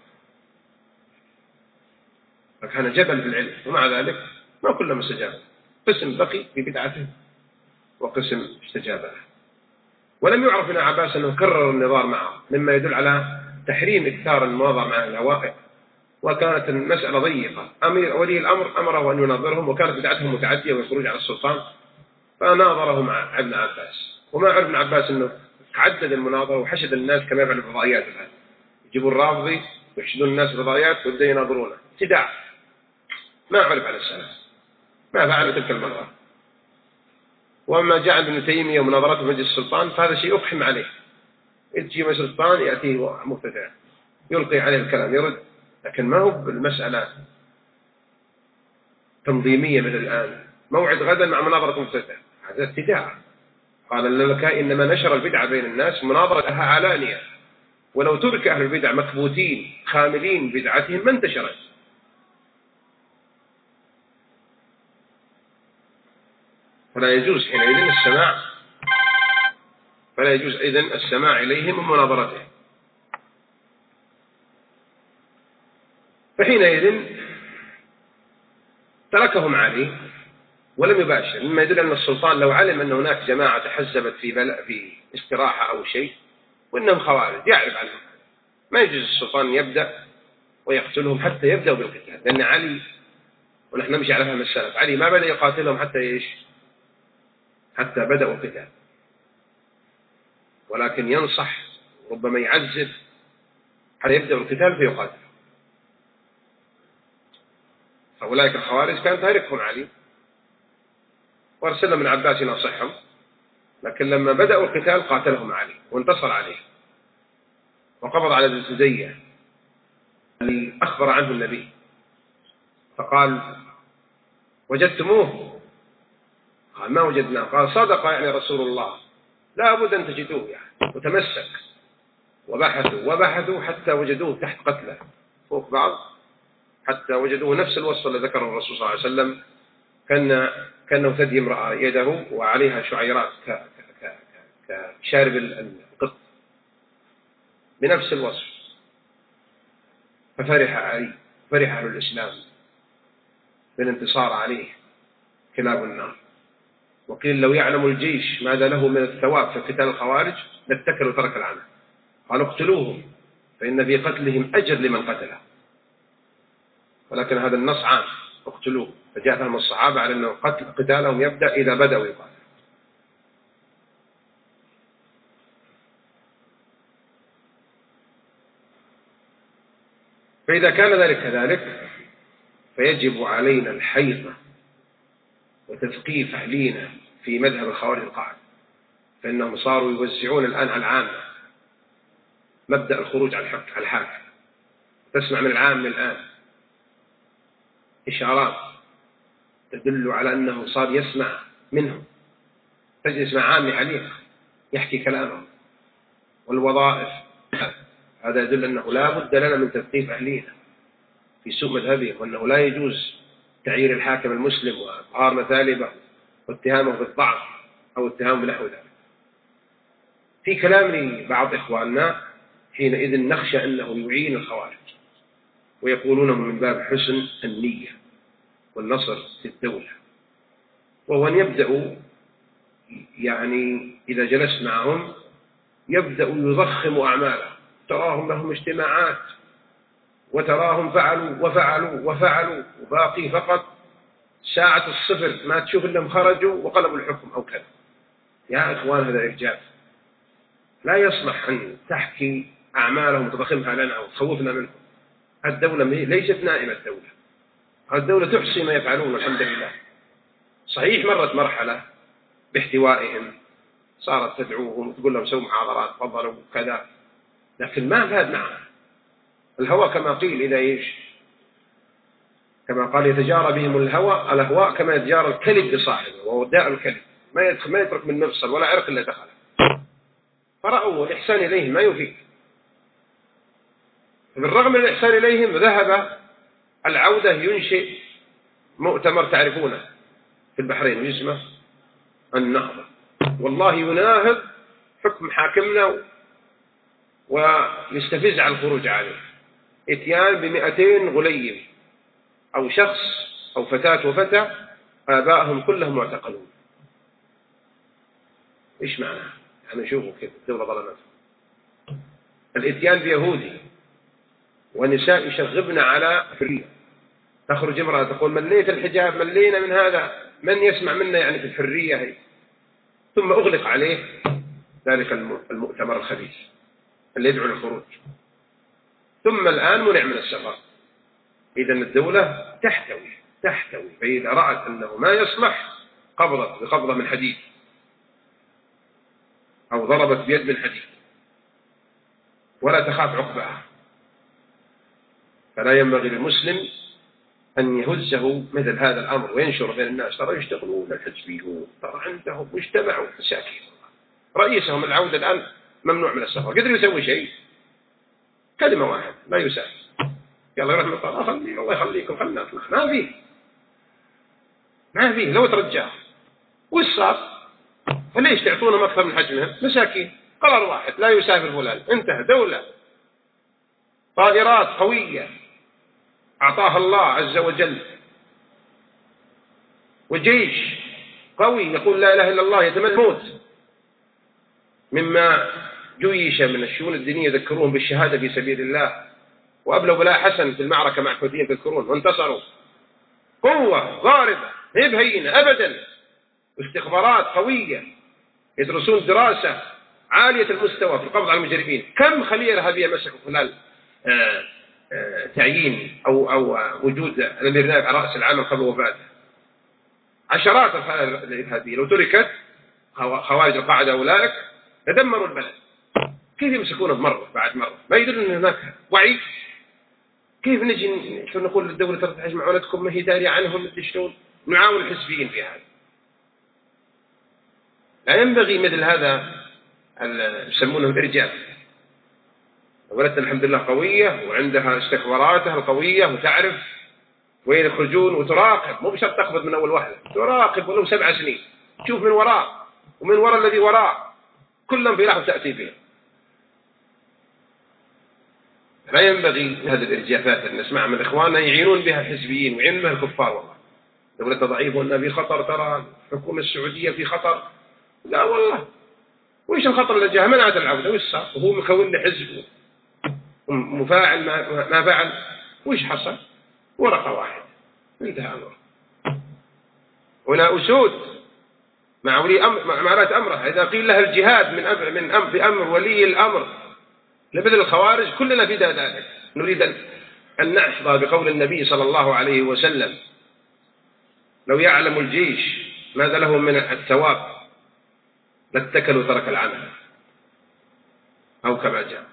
فكان جبل في العلم. ومع ذلك ما كلهم استجابوا، قسم بقي في بدعته وقسم استجاب له. ولم يعرف ابن عباس أنه كرر النظار معه، مما يدل على تحريم إكثار المناظرة مع العوائق، وكانت المسألة ضيقة. ولي الأمر أمره أن يناظرهم، وكانت بدعتهم متعدية والخروج على السلطان، فناظره مع ابن عباس. وما عرف ابن عباس أنه عدد المناظرة وحشد الناس كما يفعل الفضائيات الآن، يجيبوا الرافضي ويحشدون الناس الفضائيات ويبدأ يناظرونه ابتداع. ما عرف على السلف، ما فعل تلك المرة. وأما جعل ابن تيمية ومناظرته في مجلس السلطان فهذا شيء أفحم عليه، يجي مجلس السلطان يأتيه مبتدع يلقي عليه الكلام يرد، لكن ما هو بالمسألة تنظيمية من الآن، موعد غدا مع مناظرة مبتدع، هذا ابتداع. قال اللالكائي إنما نشر البدعة بين الناس مناظرتها علانية، ولو ترك أهل البدع مكبوتين خاملين بدعتهم ما انتشرت. فلا يجوز حينئذ السماع فلا يجوز إذن السماع إليهم ومناظرتهم. فحينئذ تركهم علي ولم يباشر، مما يدل أن السلطان لو علم أن هناك جماعة تحزبت في استراحة أو شيء وإنهم خوارج يعرف عنهم، ما يجوز السلطان يبدأ ويقتلهم حتى يبدأوا بالقتال، لأن علي، ونحن نمشي على فهم السلف، علي ما بدأ يقاتلهم حتى بدأوا القتال، ولكن ينصح ربما يعذب حتى يبدأوا القتال فيقاتل. فأولئك الخوارج كان تاركهم علي وارسل من عباس ينصحهم، لكن لما بدأوا القتال قاتلهم علي وانتصر عليه وقبض على ذي الزدية اللي أخبر عنه النبي، فقال وجدتموه؟ قال ما وجدناه. قال صدق يعني رسول الله، لا بد أن تجدوه يعني. وتمسك وبحثوا حتى وجدوه تحت قتله فوق بعض، حتى وجدوه نفس الوصف الذي ذكره الرسول صلى الله عليه وسلم، كأنه ثدي امرأة يده وعليها شعيرات كشارب القط، بنفس الوصف. ففرح علي، فرح أهل الإسلام بالانتصار عليه كلاب النار. وقيل لو يعلم الجيش ماذا له من الثواب في قتال الخوارج لاتكل وترك العمل، قالوا اقتلوهم فإن في قتلهم أجر لمن قتله، ولكن هذا النص عام اقتلوه، فجاء فهم الصحابة على أنه قتالهم يبدأ إذا بدأوا يقاتل. فإذا كان ذلك كذلك فيجب علينا الحيطة وتثقيف أهلينا في مذهب الخوارج القاعدة، فإنهم صاروا يوزعون الآن على العامة مبدأ الخروج على الحاكم. تسمع من العام الآن إشارات تدل على أنه صار يسمع منهم، تجلس مع عامي حليق يحكي كلامهم والوظائف، هذا يدل أنه لا بد لنا من تثقيف أهلينا في سوء مذهبهم، وأنه لا يجوز تعيير الحاكم المسلم وإظهار مثالبه واتهامه بالضعف أو اتهامه بنحو ذلك. في كلام لبعض إخواننا حينئذ نخشى أنه يعين الخوارج ويقولونه من باب حسن النية والنصر للدولة، وهو أن يبدأوا يعني إذا جلست معهم يبدأوا يضخموا أعماله، تراهم لهم اجتماعات وتراهم فعلوا وباقي فقط ساعة الصفر ما تشوف إنهم خرجوا وقلبوا الحكم أو كذا. يا إخوان هذا إرجاف، لا يصلح أن تحكي أعمالهم وتضخمها لنا وتخوفنا منهم. الدولة ليست نائمة، الدولة تحصي ما يفعلون الحمد لله. صحيح مرت مرحلة باحتوائهم صارت تدعوهم وتقول لهم سووا محاضرات تفضلوا كذا، لكن ما فاد معه الهوى كما قيل إذا كما قال يتجارى بهم الأهواء كما يتجارى الكلب بصاحبه، وهو داء الكلب ما يترك من مفصل ولا عرق إلا دخله. فرأوا الإحسان إليهم ما يفيد، بالرغم من الإحسان إليهم ذهب العودة ينشئ مؤتمر تعرفونه في البحرين اسمه النهضة، والله يناهض حكم حاكمنا ويستفز على الخروج عليه، اتيان ب200 غليم أو شخص أو فتاة وفتى آبائهم كلهم معتقلون. إيش معناه؟ يعني نشوفوا كيف الدولة ظلمتهم. الاتيان بيهودي ونساء يشغبن على فرية، تخرج امرأة تقول مليت الحجاب ملينا من هذا، من يسمع منا يعني في الحرية هي، ثم أغلق عليه ذلك المؤتمر الخبيث اللي يدعو للخروج، ثم الآن منع من السفر. إذن الدولة تحتوي، فإذا رأت أنه ما يصلح قبضت بقبضة من حديد أو ضربت بيد من حديد ولا تخاف عقبها. فلا ينبغي للمسلم أن يهزه مثل هذا الأمر وينشر بين الناس ترى يشتغلون الحزبيون، ترى عندهم مجتمع مساكين، رئيسهم العودة الآن ممنوع من السفر، قدر يسوي شيء كلمة واحدة لا يساعد، يلا يروح المطار خليه الله يخليكم خلنا نطلع، ما فيه لو ترجع. وش صار؟ فليش تعطونهم أكثر من حجمهم؟ مساكين، قرار واحد لا يسافر فلان، انتهى. دولة طائرات قوية أعطاها الله عز وجل، وجيش قوي يقول لا إله إلا الله، يتمنى الموت. مما جيش من الشؤون الدينية يذكرون بالشهادة في سبيل الله، وأبلوا بلاء حسن في المعركة مع الحوثيين تذكرون، وانتصروا. قوة ضاربة هي بهينة أبدا، واستخبارات قوية يدرسون دراسة عالية المستوى في القبض على المجرمين. كم خلية إرهابية مسكوا خلال تعيين أو وجود الأمير نايف على رأس العمل قبل وفاته؟ عشرات الخلايا الإرهابية لو تركت خوارج القاعدة أولئك تدمروا البلد. كيف يمسكونه مرة بعد مرة؟ ما يدل أن هناك وعي. كيف نجي نقول للدولة ترفع معونتكم ما هي دارية عنهم؟ شلون نعاون الحزبيين في هذا؟ لا ينبغي مثل هذا يسمونه الإرجاف. دولتنا الحمد لله قوية وعندها استخباراتها القوية وتعرف وين يخرجون وتراقب، مو بشرط تقبض من أول وهلة، تراقب ولو 7 سنين، تشوف من وراء ومن وراء الذي وراء، كلهم في لحظة تأتي فيه. لا ينبغي هذه الإرجافات اللي نسمعها من إخواننا يعينون بها الحزبيين ويعينون بها الكفار. والله دولتنا ضعيفة وأنها في خطر، ترى الحكومة السعودية في خطر. لا والله، وإيش الخطر اللي جاء؟ منعت العودة وإيش صار؟ وهو مكون حزب مفاعل ما فعل، وإيش حصل؟ ورقة واحدة انتهى أمره. هنا أسود مع ولي أمر، مع ولاة أمره. إذا قيل لها الجهاد بأمر ولي الأمر لبذل الخوارج، كلنا في ذلك. نريد أن نحظى بقول النبي صلى الله عليه وسلم: لو يعلم الجيش ماذا له من الثواب لاتكل وترك العمل، أو كما جاء.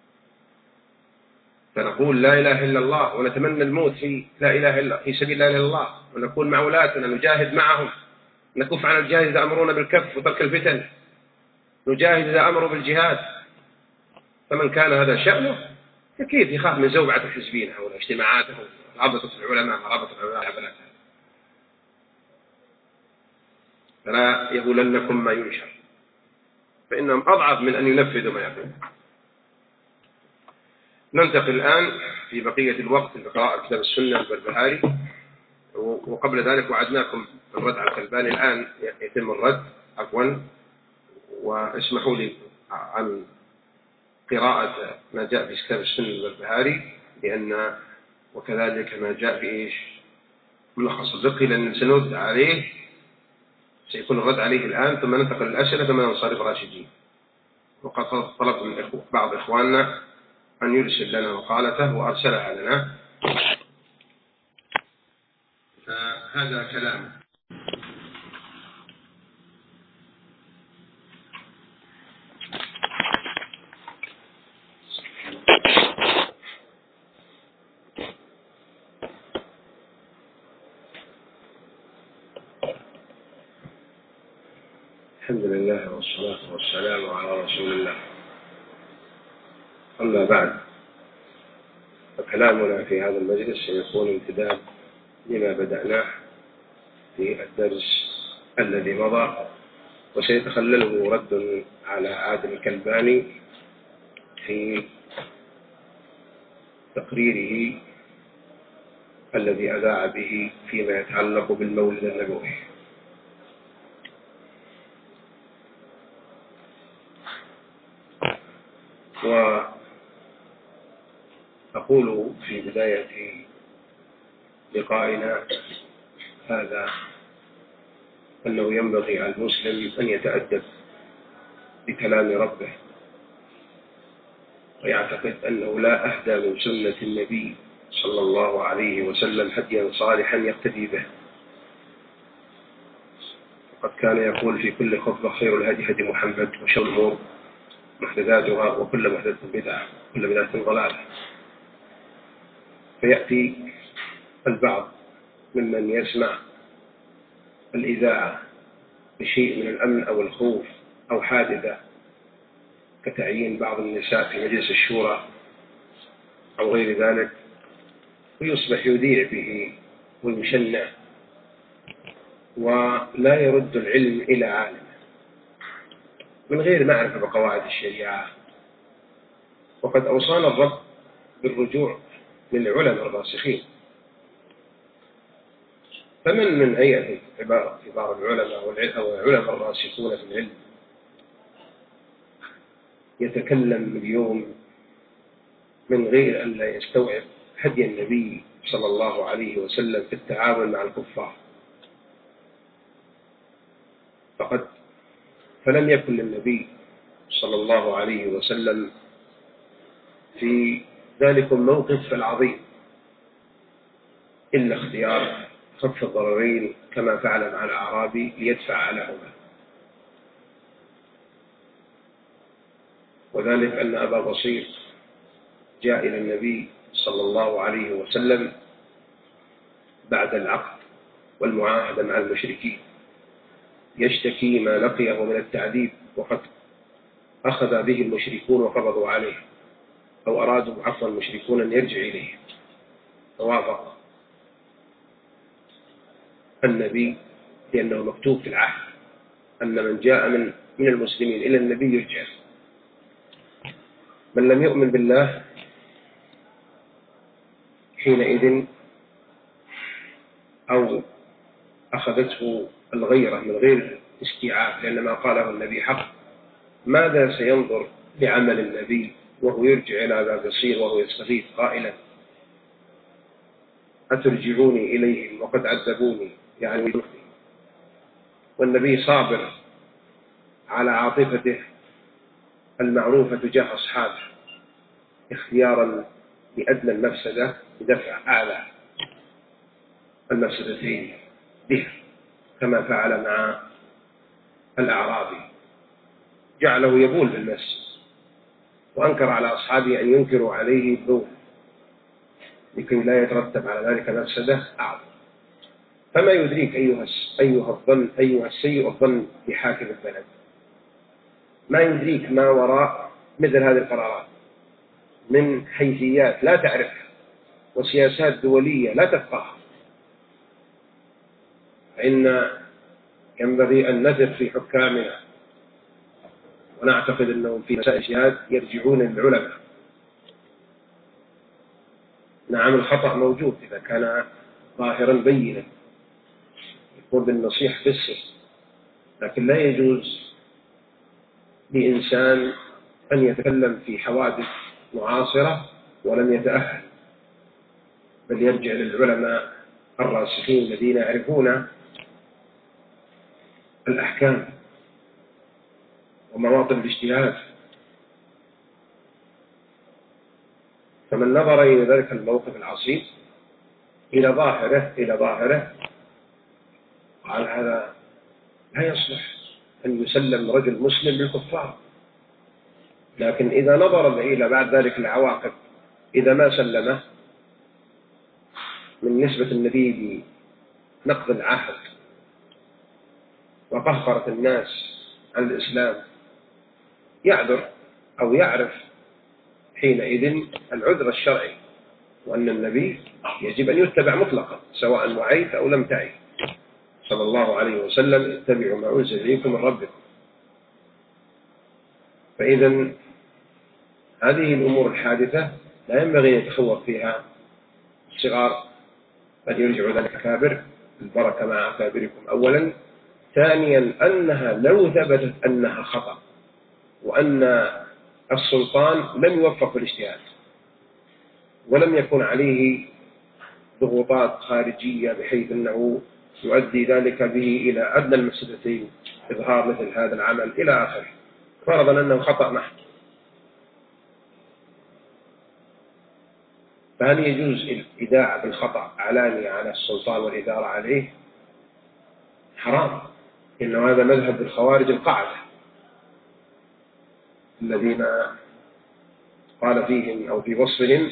فنقول لا إله إلا الله ونتمنى الموت في لا إله إلا في سبيل لا إله إلا الله، ونكون مع ولاتنا نجاهد معهم، نكف عن الجاهد إذا أمرون بالكف وترك الفتن، نجاهد إذا أمروا بالجهاد. فمن كان هذا شأنه فكيف يخاف من زوبعة الحزبين أو اجتماعاتهم رابطة العلماء بناتها؟ فلا يقولنكم ما ينشر، فإنهم أضعف من أن ينفذوا ما يقول. ننتقل الآن في بقية الوقت لقراءة كتاب السنة البربهاري، وقبل ذلك وعدناكم الرد على الكلباني. الآن يتم الرد عفوا، واسمحوا لي عن قراءة ما جاء في كتاب السنة البربهاري، لأن وكذلك ما جاء في إيش ملخص الفقه، لأن سنرد عليه، سيكون الرد عليه الآن، ثم ننتقل للأسئلة ثم ننصرف راشدين. وقد طلبت من بعض إخواننا أن يرسل لنا مقالته وأرسلها لنا، فهذا كلام. الحمد لله والصلاة والسلام على رسول الله. أما بعد، فكلامنا في هذا المجلس سيكون امتداد لما بدأناه في الدرس الذي مضى، وسيتخلله رد على عادل الكلباني في تقريره الذي أذاع به فيما يتعلق بالمولد النبوي. وأقول في بداية لقائنا هذا أنه ينبغي على المسلم أن يتأدب بكلام ربه، ويعتقد أنه لا أهدى من سنة النبي صلى الله عليه وسلم هديا صالحا يقتدي به. وقد كان يقول في كل خطبة: خير الهدي هدي محمد، وشر الأمور محدثاتها، وكل محدثة بدعة، وكل بدعة ضلالة. فيأتي البعض ممن يسمع الإذاعة بشيء من الأمن أو الخوف أو حادثة كتعيين بعض النساء في مجلس الشورى أو غير ذلك، ويصبح يذيع به ويشنع ولا يرد العلم إلى عالمه. من غير معرفة بقواعد الشريعة. وقد أوصانا الرب بالرجوع للعلماء الراسخين. فمن هيئة كبار العلماء أو العلماء الراسخون في العلم يتكلم اليوم من غير أن لا يستوعب هدي النبي صلى الله عليه وسلم في التعامل مع الكفار. فلم يكن للنبي صلى الله عليه وسلم في ذلك الموقف العظيم إلا اختيار خف الضررين كما فعل مع الأعرابي ليدفع عنهما. وذلك أن أبا بصير جاء إلى النبي صلى الله عليه وسلم بعد العقد والمعاهدة مع المشركين يشتكي ما لقيه من التعذيب، وقد أخذ به المشركون وقبضوا عليه، أو أرادوا عفوا المشركون أن يرجع إليه. فوافق النبي لأنه مكتوب في العهد أن من جاء من المسلمين إلى النبي يرجع. من لم يؤمن بالله حينئذ أو أخذته الغيرة من غير استيعاب، لأن ما قاله النبي حق، ماذا سينظر لعمل النبي وهو يرجع إلى أبا بصير وهو يستغيث قائلا أترجعوني إليهم وقد عذبوني يعني. والنبي صابر على عاطفته المعروفة تجاه أصحابه اختيارا لأدنى المفسدة بدفع أعلى المفسدتين به، كما فعل مع الأعرابي. جعله يبول بالمس، وأنكر على أصحابه أن ينكروا عليه البول لكي لا يترتب على ذلك مفسدة أعظم. فما يدريك أيها السيء الظن بحاكم البلد، ما يدريك ما وراء مثل هذه القرارات من حيثيات لا تعرفها وسياسات دولية لا تفقهها. فإن ينبغي أن نثق في حكامنا، ونعتقد أنهم في مسائل الاجتهاد يرجعون للعلماء. نعم الخطأ موجود إذا كان ظاهرا بينا يكون بالنصيحة في السر، لكن لا يجوز لإنسان أن يتكلم في حوادث معاصرة ولم يتأهل، بل يرجع للعلماء الراسخين الذين يعرفون الأحكام ومواطن الاجتهاد. فمن نظر إلى ذلك الموقف العصيب إلى ظاهره قال هذا لا يصلح أن يسلم رجل مسلم للكفار. لكن إذا نظر إلى بعد ذلك العواقب، إذا ما سلمه من نسبة النبي بنقض العهد وقهقرة الناس عن الإسلام، يعذر أو يعرف حينئذ العذر الشرعي، وأن النبي يجب أن يتبع مطلقا سواء وعيت أو لم تعي، صلى الله عليه وسلم اتبعوا ما أنزل إليكم من ربكم. فإذا هذه الأمور الحادثة لا ينبغي أن يتخوف فيها الصغار، بل يرجع ذلك كابر البركة مع أكابركم أولا. ثانيا أنها لو ثبتت أنها خطأ وأن السلطان لم يوفق في الاجتهاد ولم يكن عليه ضغوطات خارجية بحيث أنه يؤدي ذلك به إلى أدنى المفسدتين، إظهار مثل هذا العمل إلى آخره، فرضا أنه خطأ محض، فهل يجوز الإذاعة بالخطأ علانية على السلطان والإدارة عليه؟ حرام، إنه هذا مذهب الخوارج القاعدة الذين قال فيهم أو في وصفهم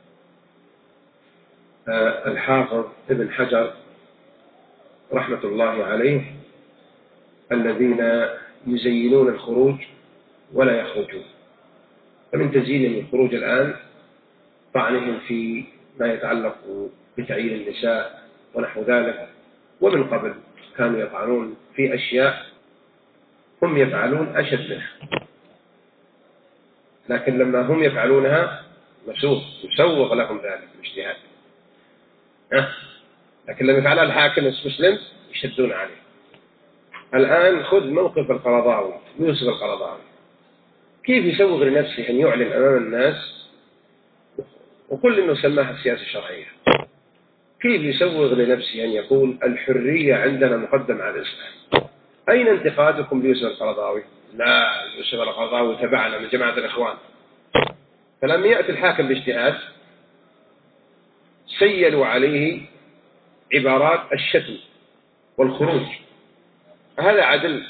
الحافظ ابن حجر رحمة الله عليه الذين يزينون الخروج ولا يخرجون. فمن تزيين الخروج الآن طعنهم في ما يتعلق بتعيين النساء ونحو ذلك، ومن قبل كانوا يطعنون في أشياء هم يفعلون أشد منها، لكن لما هم يفعلونها يسوغ لهم ذلك الاجتهاد. لكن لما يفعلها الحاكم المسلم يشدون عليه. الآن خذ موقف القرضاوي، يوسف القرضاوي، كيف يسوغ لنفسه أن يعلن أمام الناس وكل إنه سماها السياسة الشرعية، كيف يسوغ لنفسه أن يقول الحرية عندنا مقدم على الإسلام؟ أين انتقادكم ليوسف القرضاوي؟ لا، يوسف القرضاوي تبعنا من جماعة الإخوان. فلما يأتي الحاكم باجتهاد سيلوا عليه عبارات الشتم والخروج. هذا عدل؟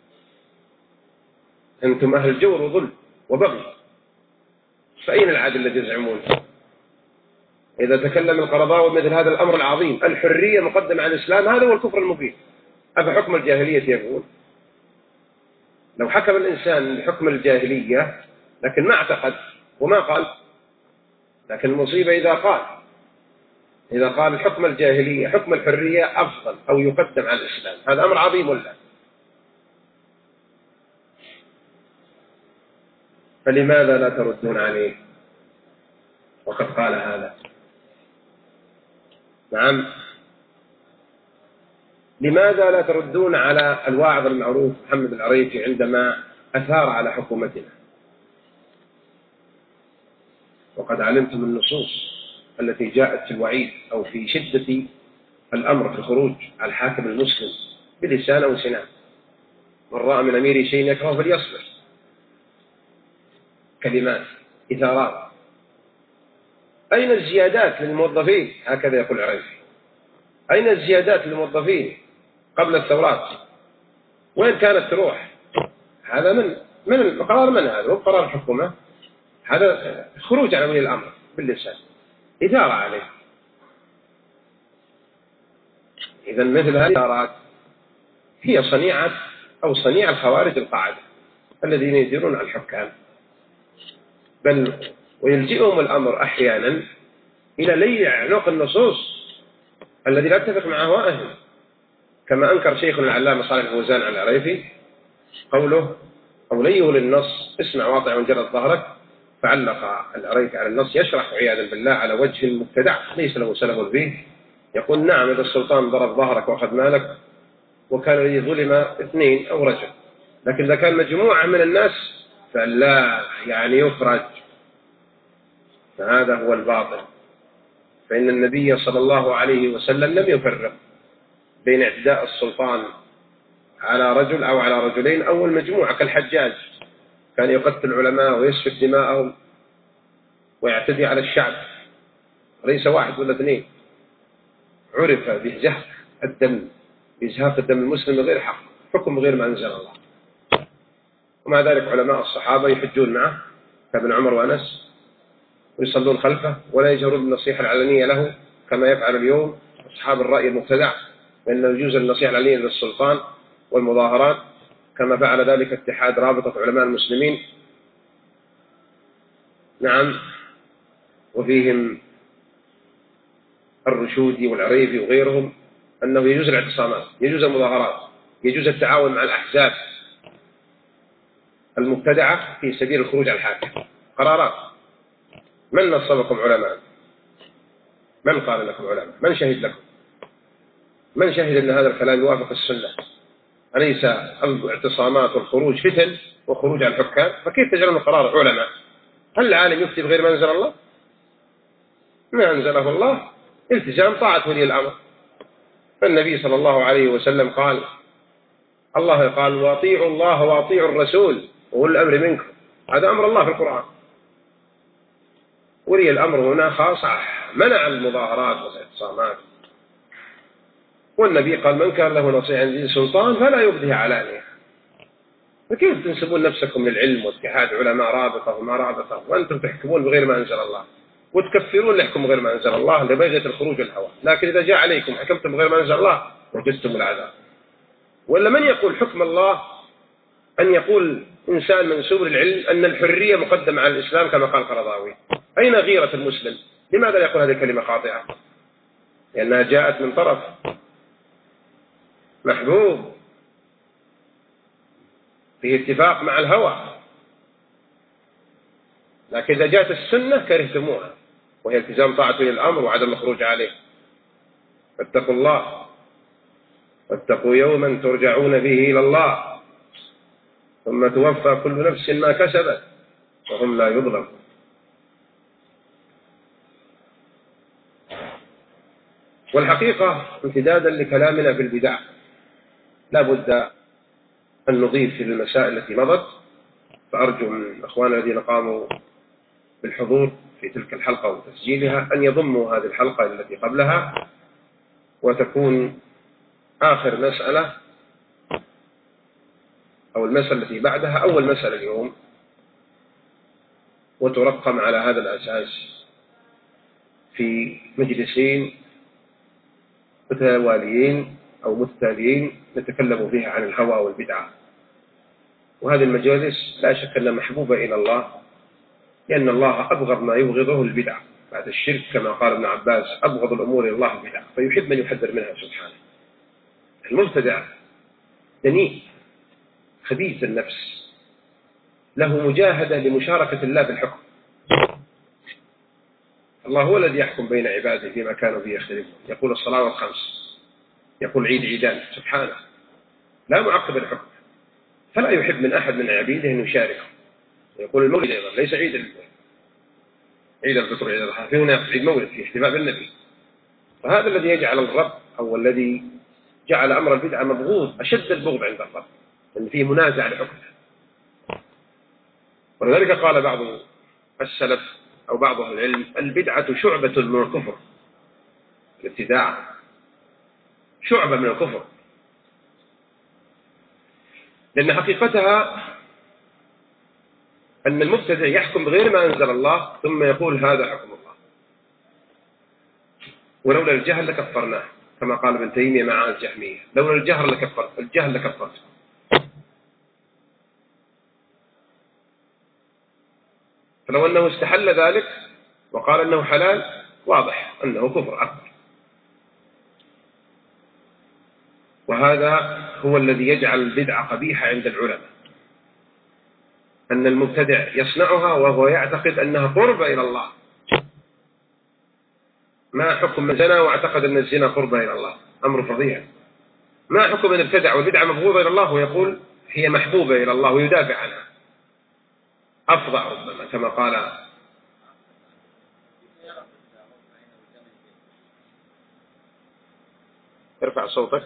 أنتم أهل جور وظلم وبغي، فأين العدل الذي يزعمون؟ إذا تكلم القرضاوي مثل هذا الأمر العظيم، الحرية مقدمة على الإسلام، هذا هو الكفر المبين. أفحكم الجاهلية يقول؟ لو حكم الإنسان بحكم الجاهلية لكن ما اعتقد وما قال، لكن المصيبة إذا قال حكم الجاهلية حكم الحرية أفضل أو يقدم على الإسلام، هذا أمر عظيم ولا؟ فلماذا لا تردون عليه وقد قال هذا؟ نعم، لماذا لا تردون على الواعظ المعروف محمد العريفي عندما أثار على حكومتنا؟ وقد علمتم النصوص التي جاءت في الوعيد أو في شدة الأمر في الخروج على الحاكم المسلم بلسان أو سنان. من رأى من أمير شيء يكره فليصبر. كلمات، إثارات. أين الزيادات للموظفين؟ هكذا يقول العريفي. أين الزيادات للموظفين قبل الثورات؟ وين كانت تروح؟ هذا من قرار من هذا؟ قرار الحكومة. هذا خروج على ولي الأمر باللسان، إثارة عليه. إذا مثل هذه الإثارات هي صنيع الخوارج القاعدة الذين يديرون على الحكام، بل ويلجئهم الأمر أحيانا إلى لي عنق النصوص الذي لا يتفق مع أهواءهم، كما أنكر شيخنا العلامة صالح الفوزان على العريفي قوله أوليه للنص اسمع واطع وانجرد ظهرك، فعلق العريفي على النص يشرح عياذا بالله على وجه مبتدع ليس له سلف فيه. يقول نعم إذا السلطان ضرب ظهرك وأخذ مالك وكان الذي ظلم 2 أو رجل، لكن إذا كان مجموعة من الناس فلا، يعني يفرج. فهذا هو الباطل. فإن النبي صلى الله عليه وسلم لم يفرق بين اعتداء السلطان على رجل أو على رجلين أو المجموعة، كالحجاج كان يقتل العلماء ويسفك دماءهم ويعتدي على الشعب، ليس 1 ولا 2. عرف بإزهاق الدم المسلم بغير حق، حكم غير ما أنزل الله. ومع ذلك علماء الصحابة يحجون معه كابن عمر وأنس ويصلون خلفه ولا يجهرون بالنصيحة العلنية له كما يفعل اليوم أصحاب الرأي المبتدع، وإنه يجوز النصيحة العلنية للسلطان والمظاهرات كما فعل ذلك اتحاد رابطة علماء المسلمين. نعم، وفيهم الرشودي والعريفي وغيرهم أنه يجوز الاعتصامات، يجوز المظاهرات، يجوز التعاون مع الأحزاب المبتدعة في سبيل الخروج على الحاكم. قرارات. من نصبكم علماء؟ من قال لكم علماء؟ من شهد لكم؟ من شهد أن هذا الكلام يوافق السنة؟ أليس الاعتصامات والخروج فتن وخروج على الحكام؟ فكيف تجعلون القرار علماء؟ هل العالم يفتي بغير ما أنزل الله؟ ما أنزله الله التزام طاعة ولي الأمر. فالنبي صلى الله عليه وسلم قال الله قال واطيعوا الله واطيعوا الرسول وأولي الأمر منكم، هذا أمر الله في القرآن. ولي الأمر هنا خاصة منع المظاهرات والاعتصامات، والنبي قال من كان له نصيحة عند سلطان فلا يبديها علانية. فكيف تنسبون نفسكم للعلم واتحاد علماء رابطة وما رابطة وأنتم تحكمون بغير ما أنزل الله وتكفرون لحكم بغير ما أنزل الله لبغية الخروج الهوى؟ لكن إذا جاء عليكم حكمتم بغير ما أنزل الله وجدتم العذاب. ولا من يقول حكم الله أن يقول إنسان منسوب للعلم أن الحرية مقدمة على الإسلام كما قال القرضاوي؟ أين غيرة المسلم؟ لماذا لا يقول هذه الكلمة خاطئة؟ لأنها جاءت من طرف محبوب. فيه اتفاق مع الهوى، لكن إذا جاءت السنة كرهتموها، وهي التزام طاعة ولي الأمر وعدم الخروج عليه. فاتقوا الله واتقوا يوما ترجعون فيه إلى الله ثم توفى كل نفس ما كسبت وهم لا يظلمون. والحقيقة امتدادا لكلامنا في البدع لا بد أن نضيف في المسائل التي مضت، فأرجو من أخواننا الذين قاموا بالحضور في تلك الحلقة وتسجيلها أن يضموا هذه الحلقة التي قبلها، وتكون آخر مسألة أو المسألة التي بعدها أول مسألة اليوم، وترقم على هذا الأساس في مجلسين متواليين أو متتاليين نتكلم فيها عن الهوى والبدعة. وهذه المجالس لا شك أنها محبوبة إلى الله، لأن الله أبغض ما يبغضه البدع بعد الشرك، كما قال ابن عباس: أبغض الأمور إلى الله البدع، فيحب من يحذر منها سبحانه. المبتدع دنيء خبيث النفس، له مجاهدة لمشاركة الله في الحكم. الله هو الذي يحكم بين عباده فيما كانوا فيه يختلفون، يقول الصلاة والخمس، يقول عيد عيدان سبحانه، لا معقب الحكم، فلا يحب من أحد من عبيده أن يشاركه. يقول المولد أيضا ليس عيد الفطر، عيد الأضحى، في هناك عيد مولد فيه احتفاء بالنبي. فهذا الذي يجعل الرب أو الذي جعل أمر البدعة مبغوض أشد البغض عند الرب، لأن فيه منازع لحكمه. ولذلك قال بعض السلف أو بعض أهل العلم: البدعة شعبة من الكفر. الابتداع شعبة من الكفر، لأن حقيقتها أن المبتدع يحكم بغير ما أنزل الله ثم يقول هذا حكم الله، ولولا الجهل لكفرناه، كما قال ابن تيمية مع الجهمية: لولا الجهل لكفرت. فلو أنه استحل ذلك وقال أنه حلال واضح أنه كفر أكبر. وهذا هو الذي يجعل البدعة قبيحة عند العلماء، أن المبتدع يصنعها وهو يعتقد أنها قربة إلى الله. ما حكم من زنا واعتقد أن الزنا قربة إلى الله؟ أمر فظيع. ما حكم من ابتدع والبدعة مبغوضة إلى الله ويقول هي محبوبة إلى الله ويدافع عنها؟ أفظع ربما، كما قال ارفع صوتك.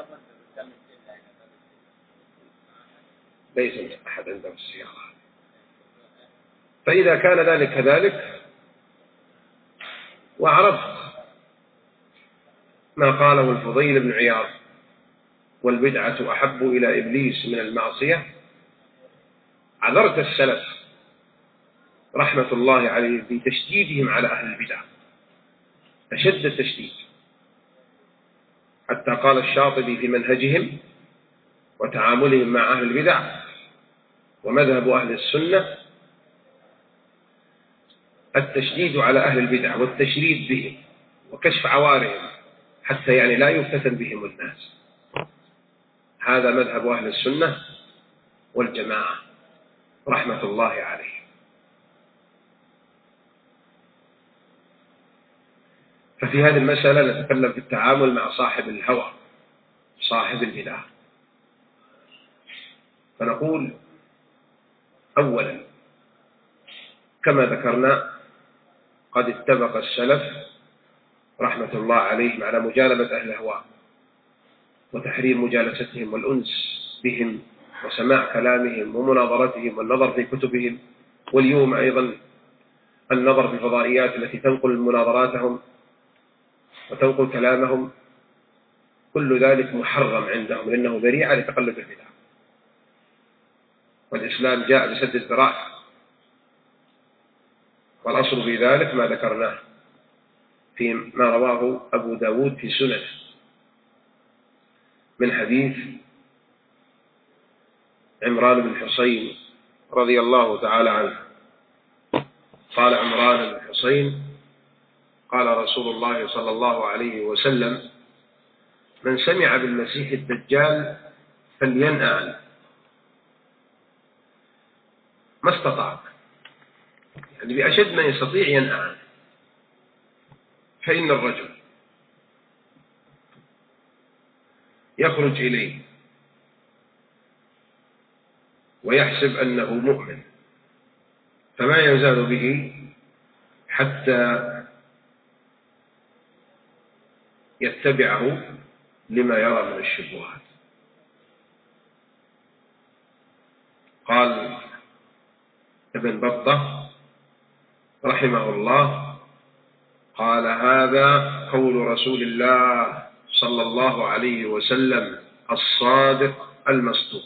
ليس أحد عنده السيارة. فإذا كان ذلك كذلك وعرفت ما قاله الفضيل بن عياض: والبدعة أحب إلى إبليس من المعصية، عذرت السلف رحمة الله عليه في تشديدهم على أهل البدع أشد التشديد، حتى قال الشاطبي في منهجهم وتعاملهم مع أهل البدع: ومذهب أهل السنة التشديد على أهل البدع والتشريد بهم وكشف عوارهم حتى يعني لا يفتتن بهم الناس. هذا مذهب أهل السنة والجماعة رحمة الله عليه. ففي هذه المسألة نتكلم في التعامل مع صاحب الهوى صاحب البدعة. فنقول أولا كما ذكرنا قد اتفق السلف رحمة الله عليهم على مجانبة أهل الهوى وتحريم مجالستهم والأنس بهم وسماع كلامهم ومناظرتهم والنظر في كتبهم، واليوم أيضا النظر في الفضائيات التي تنقل مناظراتهم وتنقل كلامهم. كل ذلك محرم عندهم لأنه ذريعة لتقلب البدع، والإسلام جاء لسد الذرائع. والأصل في ذلك ما ذكرناه فيما رواه أبو داود في سننه من حديث عمران بن حسين رضي الله تعالى عنه. قال عمران بن حسين: قال رسول الله صلى الله عليه وسلم: من سمع بالمسيح الدجال فلينأ عنه. ما استطاع، يعني بأشد ما يستطيع ينأى عنه. فإن الرجل يخرج إليه ويحسب أنه مؤمن، فما يزال به حتى يتبعه لما يرى من الشبهات. قال ابن بطة رحمه الله: قال هذا قول رسول الله صلى الله عليه وسلم الصادق المصدوق.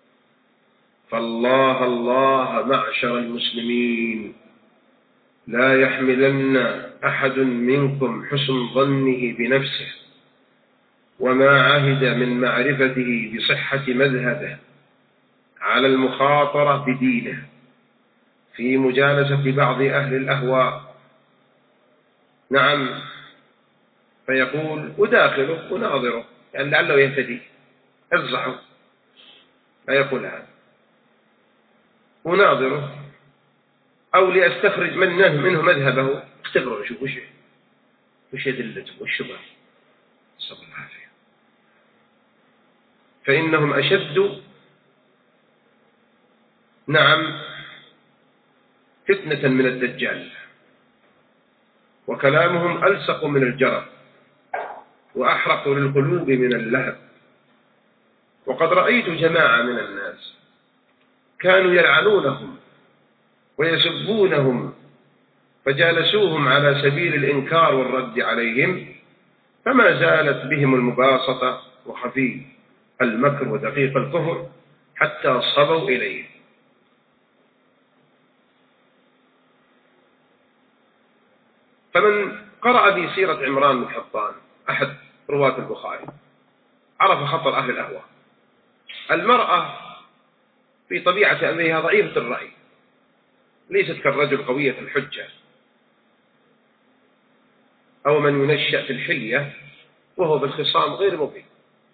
فالله الله معشر المسلمين، لا يحملن أحد منكم حسن ظنه بنفسه وما عهد من معرفته بصحة مذهبه على المخاطرة بدينه في مجالسة بعض أهل الأهواء. نعم، فيقول أداخله أناظره يعني لعله يهتدي، ارزعه، لا يقول هذا، أناظره أو لأستخرج منه مذهبه، اختبره شوف وش يدلته والشبه، صلى الله عليه. فإنهم أشد نعم فتنة من الدجال، وكلامهم ألصق من الجرب وأحرق للقلوب من اللهب. وقد رأيت جماعة من الناس كانوا يلعنونهم ويسبونهم، فجالسوهم على سبيل الإنكار والرد عليهم، فما زالت بهم المباسطة وخفي المكر ودقيق الكفر حتى صبوا إليه. فمن قرأ في سيرة عمران بن حطان أحد رواة البخاري عرف خطر أهل الأهواء. المرأة في طبيعة أمرها ضعيفة الرأي، ليست كالرجل قوية الحجة أو من ينشأ في الحلية وهو بالخصام غير مبين.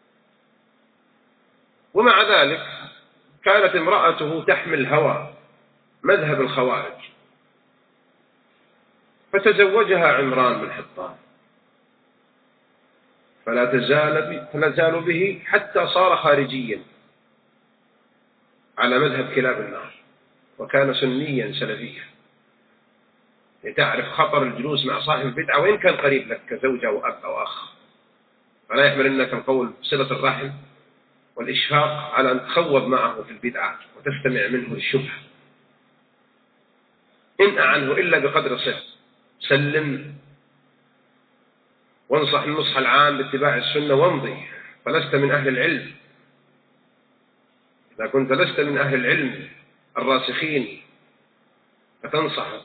ومع ذلك كانت امرأته تحمل هوى مذهب الخوارج، فتزوجها عمران بن حطان، فلا زال به حتى صار خارجيا على مذهب كلاب النار، وكان سنيا سلفيا. لتعرف خطر الجلوس مع صاحب البدعة وإن كان قريب لك كزوجة أو أب أو أخ، فلا يحملنك القول صلة الرحم والإشفاق على أن تخوض معه في البدعة وتستمع منه للشبهة. انأ عنه إلا بقدر صدق، سلم وانصح النصح العام باتباع السنة وامضي، فلست من أهل العلم. إذا كنت لست من أهل العلم الراسخين فتنصحه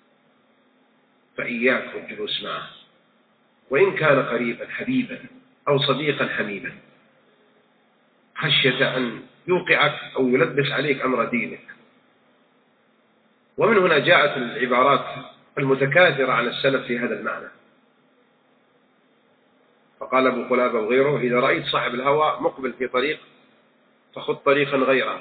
فإياك والجلوس معه، وإن كان قريبا حبيبا أو صديقا حميما، خشية أن يوقعك أو يلبس عليك أمر دينك. ومن هنا جاءت العبارات المتكاثرة عن السلف في هذا المعنى. فقال أبو قلابة وغيره: إذا رأيت صاحب الهوى مقبل في طريق فخذ طريقا غيره.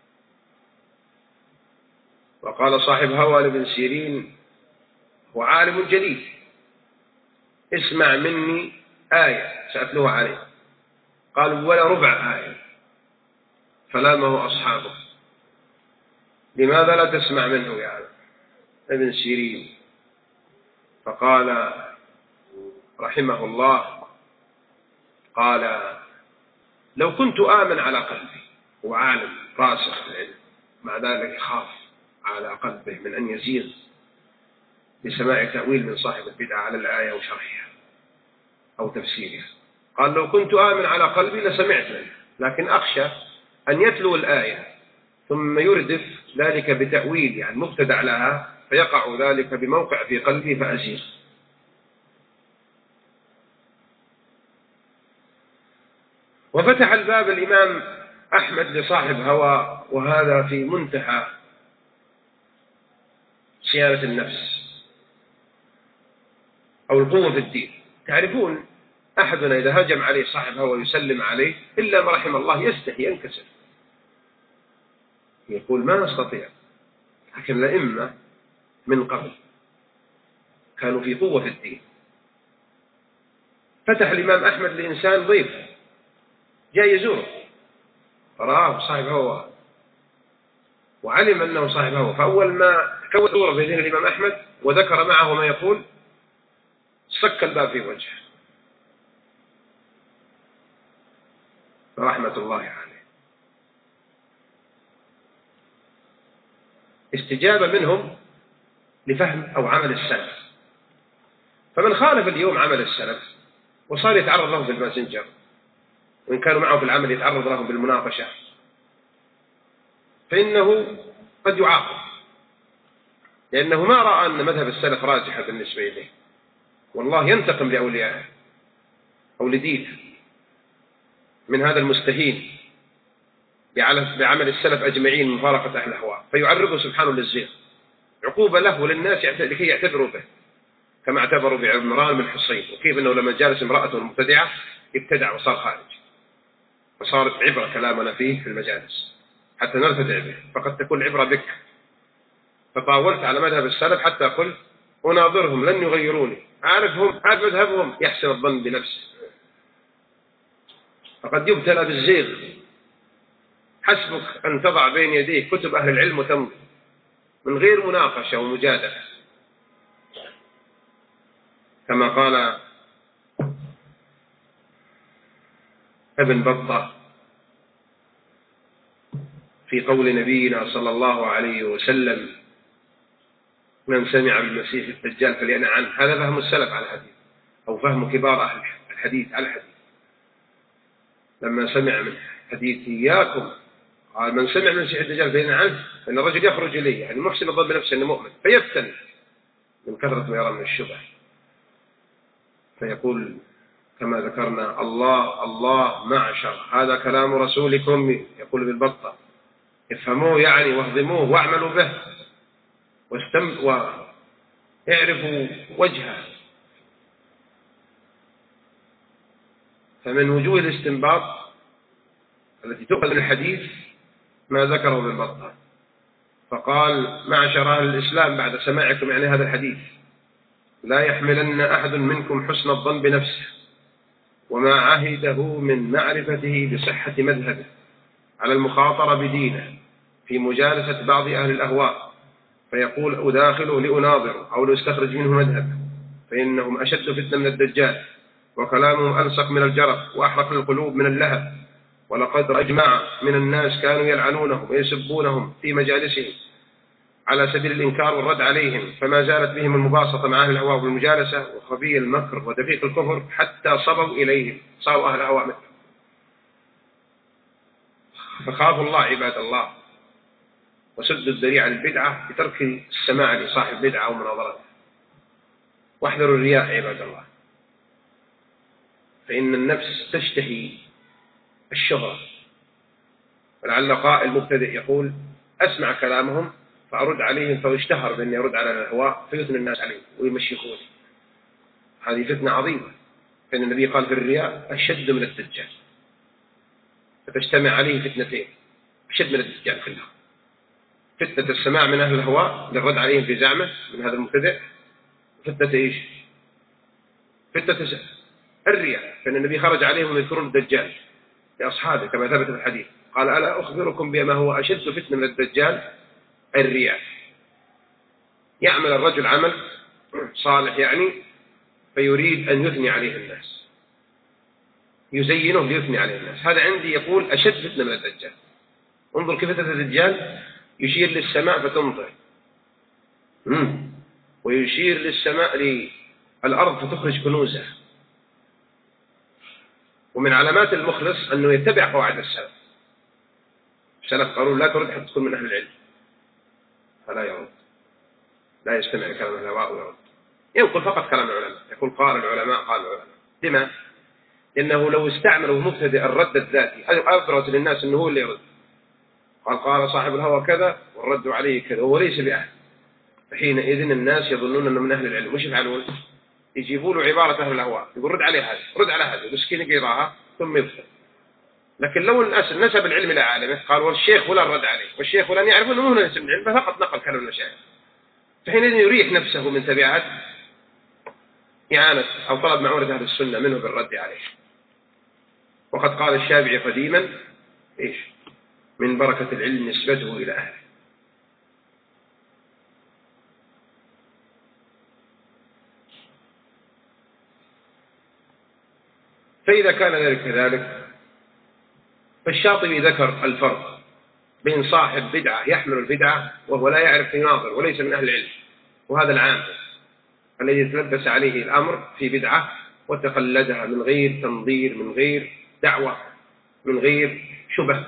وقال صاحب هوى لابن سيرين: هو عالم جليل، اسمع مني آية سأتلوها عليه. قال: ولا ربع آية. فلامه أصحابه: لماذا لا تسمع منه يا ابن سيرين؟ فقال رحمه الله: قال: لو كنت آمن على قلبي، وعالم راسخ في العلم، مع ذلك يخاف على قلبه من أن يزيغ بسماع تأويل من صاحب البدعة على الآية وشرحها أو تفسيرها. قال: لو كنت آمن على قلبي لسمعت منه، لكن أخشى أن يتلو الآية ثم يردف ذلك بتأويل يعني مبتدع لها، فيقع ذلك بموقع في قلبي فأزيغ. وفتح الباب الإمام أحمد لصاحب هوى، وهذا في منتهى صيانة النفس أو القوة في الدين. تعرفون أحدنا إذا هجم عليه صاحب هوى يسلم عليه إلا ما رحم الله يستحي ينكسر، يقول: ما نستطيع، لكن الأئمة من قبل كانوا في قوة في الدين. فتح الإمام أحمد لإنسان ضيف جاء يزوره، فرآه صاحب هوى وعلم أنه صاحب هوى، فأول ما كون صورة في ذهن الإمام أحمد وذكر معه ما يقول سك الباب في وجهه رحمة الله عليه. استجابة منهم لفهم أو عمل السلف. فمن خالف اليوم عمل السلف وصار يتعرض لهم في الماسنجر، وإن كانوا معه في العمل يتعرض لهم بالمناقشة، فإنه قد يعاقب، لأنه ما رأى أن مذهب السلف راجحة بالنسبة إليه، والله ينتقم لأوليائه أو لدينه من هذا المستهين بعمل السلف أجمعين من مفارقة أهل الأهواء، فيعرضه سبحانه للزيغ عقوبة له وللناس لكي يعتبروا به، كما اعتبروا بعمران بن حصين، وكيف أنه لما جالس امرأته المبتدعة ابتدع وصار خارج، وصارت عبرة كلامنا فيه في المجالس حتى نرتدع به، فقد تكون عبرة بك. فطاولت على مذهب السلف حتى قلت أناظرهم لن يغيروني، عارفهم عارف مذهبهم، يحسن الظن بنفسه، فقد يبتلى بالزيغ. حسبك أن تضع بين يديه كتب أهل العلم وتمضي من غير مناقشة ومجادلة، كما قال ابن بطة في قول نبينا صلى الله عليه وسلم: من سمع بالمسيح الدجال فلينأ عنه. هذا فهم السلف على الحديث، أو فهم كبار أهل الحديث على الحديث. لما سمع من حديث إياكم قال: من سمع بالمسيح الدجال فلينأ عنه، فإن الرجل يخرج إليه، يعني محسن الظن بنفسه أنه مؤمن، فيفتن من كثرة ما يرى من الشبه، فيقول كما ذكرنا: الله الله معشر، هذا كلام رسولكم، يقول ابن بطة، افهموه يعني واهضموه واعملوا به واعرفوا وجهه. فمن وجوه الاستنباط التي تؤخذ من الحديث ما ذكره ابن بطة، فقال: معشر أهل الإسلام بعد سماعكم يعني هذا الحديث، لا يحملن أحد منكم حسن الظن بنفسه وما عهده من معرفته بصحة مذهبه على المخاطرة بدينه في مجالسة بعض أهل الأهواء، فيقول: أداخله لأناظر أو لأستخرج منه مذهب، فإنهم أشد فتنة من الدجال، وكلامهم ألصق من الجرف وأحرق القلوب من اللهب، ولقد أجمع من الناس كانوا يلعنونهم ويسبونهم في مجالسهم على سبيل الإنكار والرد عليهم، فما زالت بهم المباسطة مع أهل الهواء والمجالسة وخبي المكر ودقيق الكفر حتى صبوا إليهم، صاروا أهل الهواء مثل. فخافوا الله عباد الله، وسدوا الذريعة للبدعة بترك السماع لصاحب بدعة أو مناظرته، واحذروا الرياء عباد الله، فإن النفس تشتهي الشهرة. ولعل قائل مبتدئ يقول: أسمع كلامهم فأرد عليهم فيشتهر بأني أرد على الهواء فيثني الناس عليه ويمشيخوني. هذه فتنة عظيمة، فإن النبي قال في الرياء أشد من الدجال، فتجتمع عليه فتنتين أشد من الدجال كلها: فتنة السماع من أهل الهواء للرد عليهم في زعمه من هذا المبتدئ، فتنة إيش؟ فتنة الرياء، فإن النبي خرج عليهم يذكرون الدجال لأصحابه كما ثبت في الحديث، قال: ألا أخبركم بما هو أشد فتنة من الدجال؟ الرياء. يعمل الرجل عمل صالح يعني فيريد أن يثني عليه الناس، يزينه ليثني عليه الناس، هذا عندي يقول أشد فتنة من الدجال. انظر كيف فتنة الدجال، يشير للسماء فتمطر، ويشير للسماء للأرض فتخرج كنوزها. ومن علامات المخلص أنه يتبع قواعد السلف. السلف قالوا: لا ترد حتى تكون من أهل العلم، فلا يرد، لا يستمع لكلام الهواء ويرد، ينقل فقط كلام العلماء، يقول قال العلماء قال العلماء. لما؟ لأنه لو استعملوا مبتدئ الرد الذاتي أبرز للناس أنه هو اللي يرد، قال صاحب الهوى كذا والرد عليه كذا وهو ليس بأهل، فحينئذ الناس يظنون أنه من أهل العلم. وش يفعلون؟ يجيبوا له عبارة أهل الهواء، يقول رد عليه هذا، رد على هذا، مسكين يقراها ثم يفتح. لكن لو نسب العلم إلى عالمه قال والشيخ فلان رد عليه والشيخ فلان يعرف أنه مو نسب العلم فقط نقل كلام المشايخ، فحينئذ يريح نفسه من تبعات إعانة أو طلب معونة أهل السنة منه بالرد عليه. وقد قال الشافعي قديما إيش من بركة العلم نسبته إلى أهله. فإذا كان ذلك كذلك فالشاطبي ذكر الفرق بين صاحب بدعة يحمل البدعة وهو لا يعرف يناظر وليس من أهل العلم، وهذا العام الذي تلبس عليه الأمر في بدعة وتقلدها من غير تنظير من غير دعوة من غير شبه.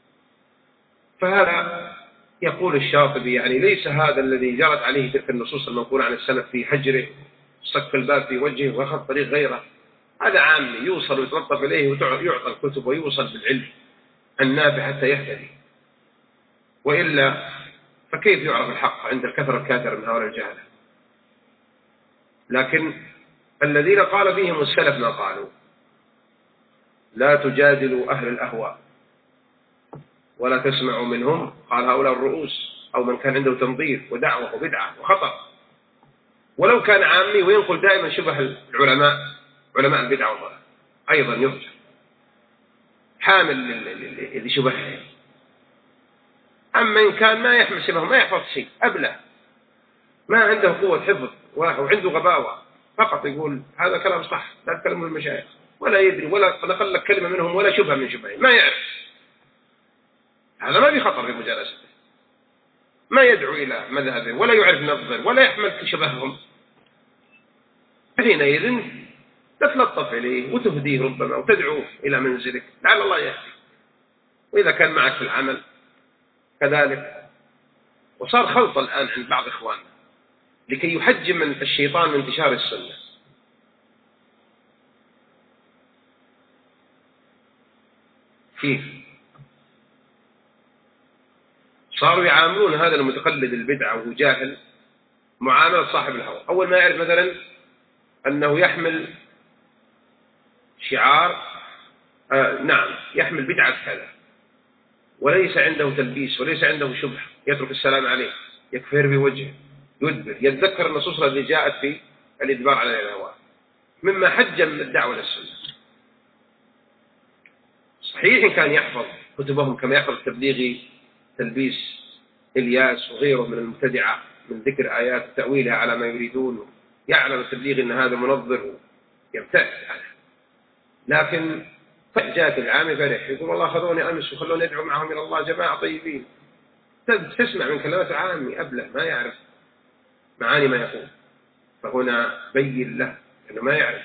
فهذا يقول الشاطبي يعني ليس هذا الذي جرت عليه تلك النصوص المنقولة عن السلف في هجره صك الباب في وجهه وأخذ طريق غيره، هذا عامي يوصل ويتلطف إليه ويعطى الكتب ويوصل بالعلم النافع حتى يهتدي، وإلا فكيف يعرف الحق عند الكثرة الكاثرة من هؤلاء الجهلة؟ لكن الذين قال فيهم السلف ما قالوا لا تجادلوا أهل الأهواء ولا تسمعوا منهم، قال هؤلاء الرؤوس أو من كان عنده تنظير ودعوة وبدعة وخطأ، ولو كان عامي وينقل دائما شبه العلماء علماء البدعة والضلال أيضا يرجع حامل لشبهه. أما إن كان ما يحمل شبهه ما يحفظ شيء أبله ما عنده قوة حفظ وعنده غباوة فقط يقول هذا كلام صح لا تكلم المشايخ ولا يدري ولا نقل لك كلمة منهم ولا شبهة من شبهه ما يعرف، هذا ما في خطر في مجالسته، ما يدعو إلى مذهبه ولا يعرف نظر ولا يحمل شبههم، حينئذ تتلطف إليه وتهديه ربما وتدعوه إلى منزلك لعل الله يهدي. وإذا كان معك في العمل كذلك. وصار خلط الآن عند بعض إخواننا لكي يحجم من الشيطان من انتشار السنة. كيف؟ صاروا يعاملون هذا المتقلد البدعة وهو جاهل معاملة صاحب الهوى. أول ما يعرف مثلا أنه يحمل شعار يحمل بدعة كذا وليس عنده تلبيس وليس عنده شبه يترك السلام عليه يكفر بوجهه يدبر يتذكر النصوص التي جاءت في الإدبار على الهوى مما حجم الدعوة للسنة. صحيح إن كان يحفظ كتبهم كما يحفظ التبليغي تلبيس إلياس وغيره من المبتدعة من ذكر آيات تأويلها على ما يريدون، يعلم التبليغ أن هذا منظر يبتعد عنه، لكن جاءت العامة فرح يقول والله خذوني أمس وخلوني أدعو معهم إلى الله جماعة طيبين، تسمع من كلمات عامي أبله ما يعرف معاني ما يقول، فهنا بين له أنه ما يعرف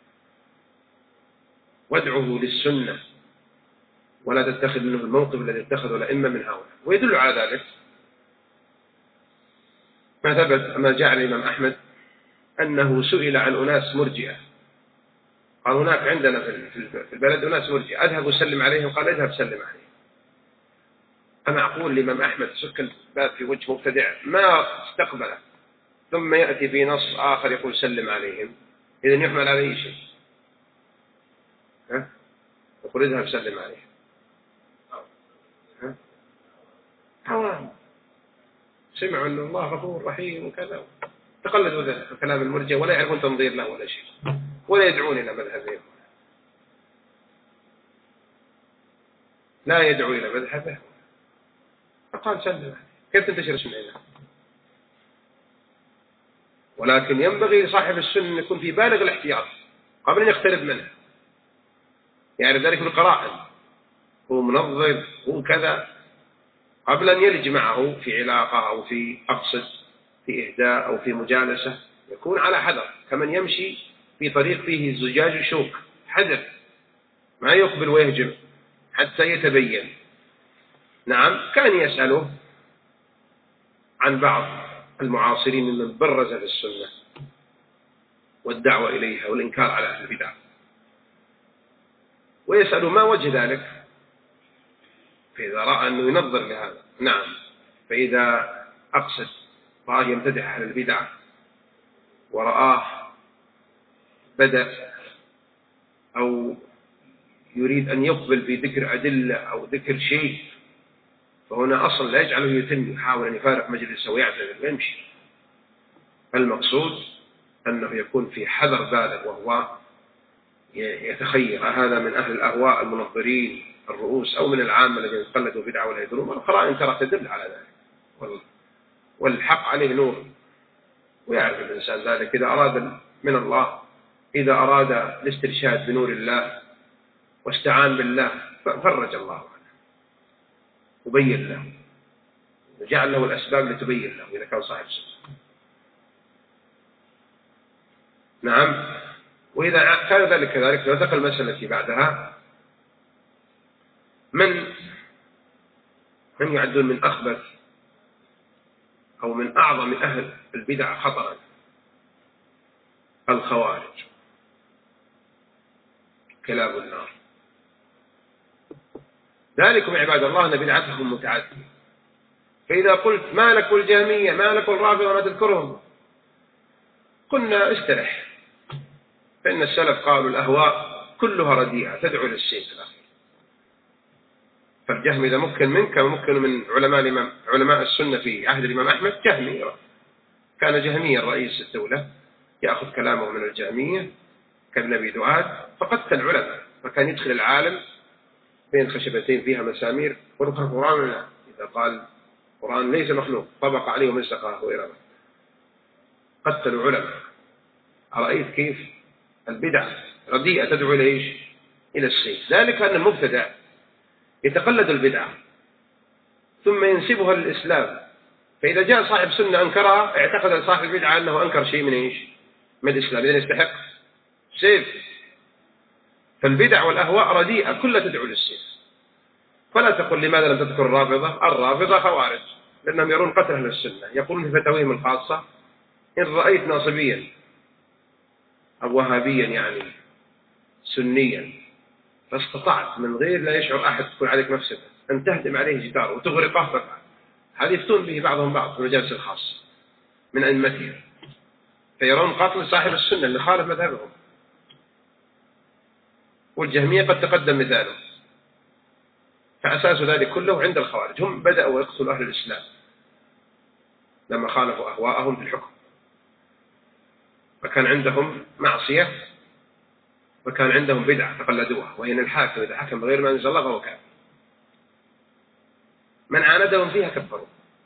وادعه للسنة ولا تتخذ منه الموقف الذي اتخذه الأئمة من هؤلاء. ويدل على ذلك ما ثبت ما جاء عن الإمام أحمد أنه سئل عن أناس مرجئة، قال هناك عندنا في البلد أناس مرجئة أذهب وسلم عليهم، قال اذهب سلم عليهم. أمعقول الإمام أحمد سك الباب في وجه مبتدع ما استقبله ثم يأتي في نص آخر يقول سلم عليهم، إذن يحمل عليه شيء يقول اذهب سلم عليهم حوام سمعوا أن الله غفور رحيم وكذا تقلدوا كلام المرجئة ولا يعرفون تنظير له ولا شيء ولا يدعون إلى مذهبهم لا يدعو إلى مذهبه فقال سلم عليه كيف تنتشر سمعنا. ولكن ينبغي لصاحب السنة أن يكون في بالغ الاحتياط قبل أن يقترب منه، يعني ذلك بالقرائن هو منظر هو كذا قبل أن يلج معه في علاقة أو في أقصد في إهداء أو في مجالسة يكون على حذر كمن يمشي في طريق فيه زجاج وشوك، حذر ما يقبل ويهجم حتى يتبين. نعم كان يسأله عن بعض المعاصرين من برز في السنة والدعوة إليها والإنكار على أهل البدع ويسأل ما وجه ذلك، فإذا رأى أنه ينظر لهذا نعم، فإذا أقصد رآه يمتدح أهل البدع ورآه بدأ أو يريد أن يقبل بذكر أدلة أو ذكر شيء، فهنا أصلا لا يجعله يتم، يحاول أن يفارق مجلسه ويعتذر ويمشي. المقصود أنه يكون في حذر بالغ، وهو يتخير هذا من أهل الأهواء المنظرين الرؤوس أو من العامة الذين قلدوا بدعة ولا يدرون، والقرائن ترى تدل على ذلك، والحق عليه نور، ويعرف الإنسان ذلك إذا أراد من الله، إذا أراد الاسترشاد بنور الله واستعان بالله فرج الله عنه وبين له وجعل له الأسباب لتبين له إذا كان صاحب سنة. نعم. وإذا كان ذلك كذلك ننتقل المسألة التي بعدها، من يعدون من أخبث أو من أعظم أهل البدع خطرا؟ الخوارج، كلاب النار. ذلكم عباد الله أن بدعتهم متعددة، فإذا قلت ما لك الجهمية ما لك الرافضة ما تذكرهم، قلنا استرح، فإن السلف قالوا الأهواء كلها رديئة تدعو للسيف الأخير. فالجهم إذا ممكن منك وممكن من علماء السنة في عهد الإمام أحمد جهمي، كان جهميا رئيس الدولة يأخذ كلامه من الجهمية كالنبي دعاد، فقتل العلماء، فكان يدخل العالم بين خشبتين فيها مسامير ورقها القرآن، إذا قال القرآن ليس مخلوق طبق عليه ومزقه وإرمه، قتلوا علماء. أرأيت كيف البدع رديئة تدعو إلى إيش؟ إلى السيف. ذلك أن المبتدع يتقلد البدعة ثم ينسبها للإسلام، فإذا جاء صاحب سنة أنكرها اعتقد صاحب البدعة أنه أنكر شيء من إيش؟ من الإسلام، إذن يستحق سيف. فالبدع والأهواء رديئة كلها تدعو للسيف. فلا تقل لماذا لم تذكر الرافضة خوارج، لأنهم يرون قتل أهل السنة، يقولون في فتاويهم الخاصة إن رأيت ناصبيا أو وهابيا يعني سنيا فاستطعت من غير لا يشعر أحد تكون عليك مفسدة أن تهدم عليه جدار وتغرقه فقط، هذا يفتون به بعضهم بعض في المجالس الخاصة من أئمتهم، فيرون قتل صاحب السنة اللي خالف مذهبهم. والجهمية قد تقدم مثاله، فأساس ذلك كله عند الخوارج، هم بدأوا يقتلوا أهل الإسلام لما خالفوا أهواءهم في الحكم، فكان عندهم معصية وكان عندهم بدعة تقلدوها، وهي الحاكم إذا حكم بغير ما أنزل الله فهو كافر، من عاندهم فيها كفروا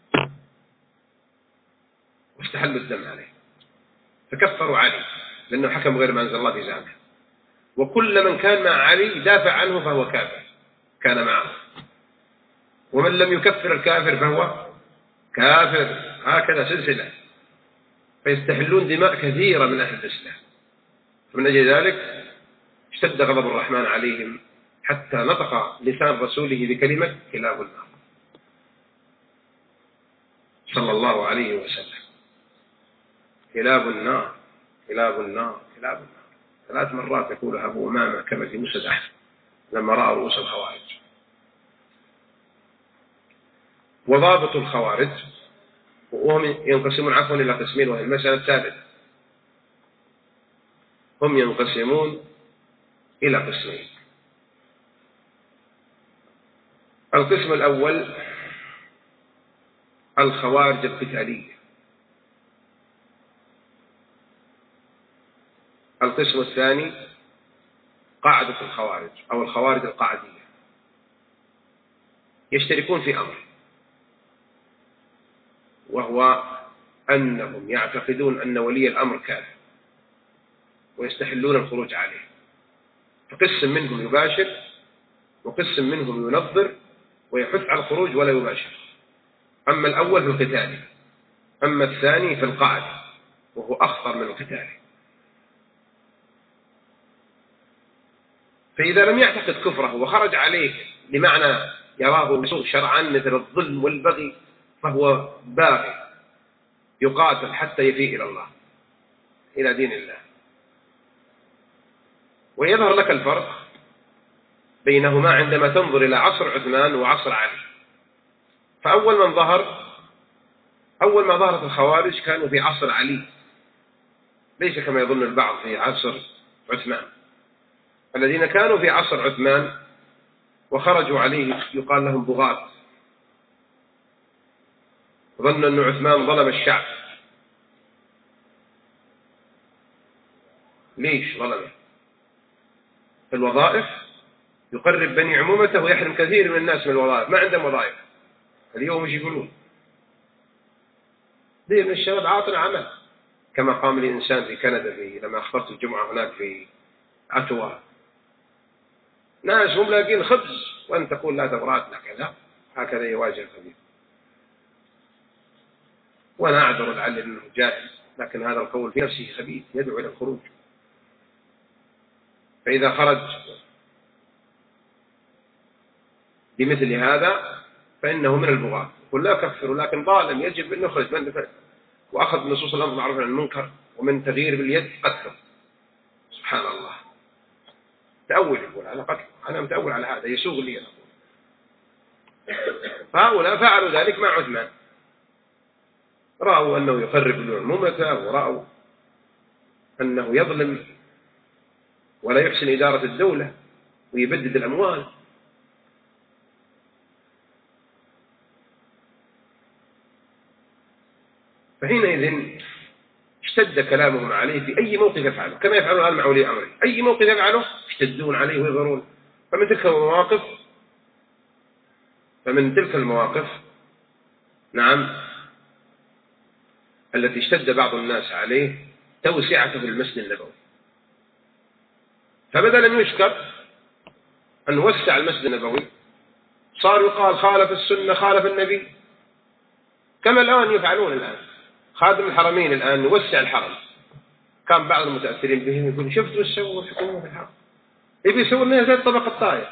واستحلوا الدم عليه، فكفروا علي لأنه حكم بغير ما أنزل الله في زعمه، وكل من كان مع علي دافع عنه فهو كافر كان معه، ومن لم يكفر الكافر فهو كافر، هكذا سلسلة، فيستحلون دماء كثيرة من أهل الإسلام. فمن أجل ذلك اشتد غضب الرحمن عليهم حتى نطق لسان رسوله بكلمة كلاب النار صلى الله عليه وسلم. كلاب النار كلاب النار كلاب النار 3 مرات يقولها أبو أمامة كما في مسند أحمد لما رأى رؤوس الخوارج. وضابط الخوارج، وهم ينقسمون عفوا إلى قسمين، وهي المسألة الثالثة، هم ينقسمون إلى قسمين. القسم الأول الخوارج القتالية، القسم الثاني قاعدة الخوارج أو الخوارج القاعدية. يشتركون في أمر، وهو أنهم يعتقدون أن ولي الأمر كافر ويستحلون الخروج عليه، فقسم منهم يباشر وقسم منهم ينظر ويحث على الخروج ولا يباشر. أما الأول في القتال، أما الثاني في القعد وهو أخطر من القتال. فإذا لم يعتقد كفره وخرج عليه لمعنى يراه بسوء شرعا مثل الظلم والبغي فهو باغي يقاتل حتى يفيء إلى الله إلى دين الله. ويظهر لك الفرق بينهما عندما تنظر إلى عصر عثمان وعصر علي. فأول ما ظهرت الخوارج كانوا في عصر علي، ليس كما يظن البعض في عصر عثمان. الذين كانوا في عصر عثمان وخرجوا عليه يقال لهم بغاة، ظنوا أن عثمان ظلم الشعب. ليش ظلمه؟ في الوظائف يقرب بني عمومته ويحرم كثير من الناس من الوظائف، ما عندهم وظائف. اليوم ايش يقولون؟ كثير من الشباب عاطل عمل، كما قام لي إنسان في كندا لما أخبرت الجمعة هناك في أتوا، ناس هم لاقين خبز وأن تقول لا دورات لا كذا، هكذا يواجه الخبير. وأنا أعذر لعل أنه جائز، لكن هذا القول في نفسه خبيث يدعو إلى الخروج. فإذا خرج بمثل هذا فإنه من البغاة، قل لا كفر، لكن ظالم يجب أن يخرج من دفع، وأخذ نصوص الأمر بالمعروف والنهي عن المنكر ومن تغيير باليد قتله. سبحان الله، تأول يقول على قتل، أنا متأول على هذا يسوغ لي أنا. فهؤلاء فعلوا ذلك مع عثمان، رأوا أنه يقرب عمومته، ورأوا أنه يظلم ولا يحسن إدارة الدولة ويبدد الأموال. فحينئذ اشتد كلامهم عليه في أي موقف يفعله، كما يفعلون الآن مع ولي أمره، أي موقف يفعله يشتدون عليه ويغرون. فمن تلك المواقف نعم التي اشتد بعض الناس عليه توسعته في المسجد النبوي. فبدلا أن يشكر أن وسع المسجد النبوي صار يقال خالف السنة خالف النبي، كما الآن يفعلون. الآن خادم الحرمين الآن يوسع الحرم، كان بعض المتأثرين بهم يقول شفتوا ايش سووا الحكومة في الحرم، يبي يسووا لنا زي الطبقة الطاير.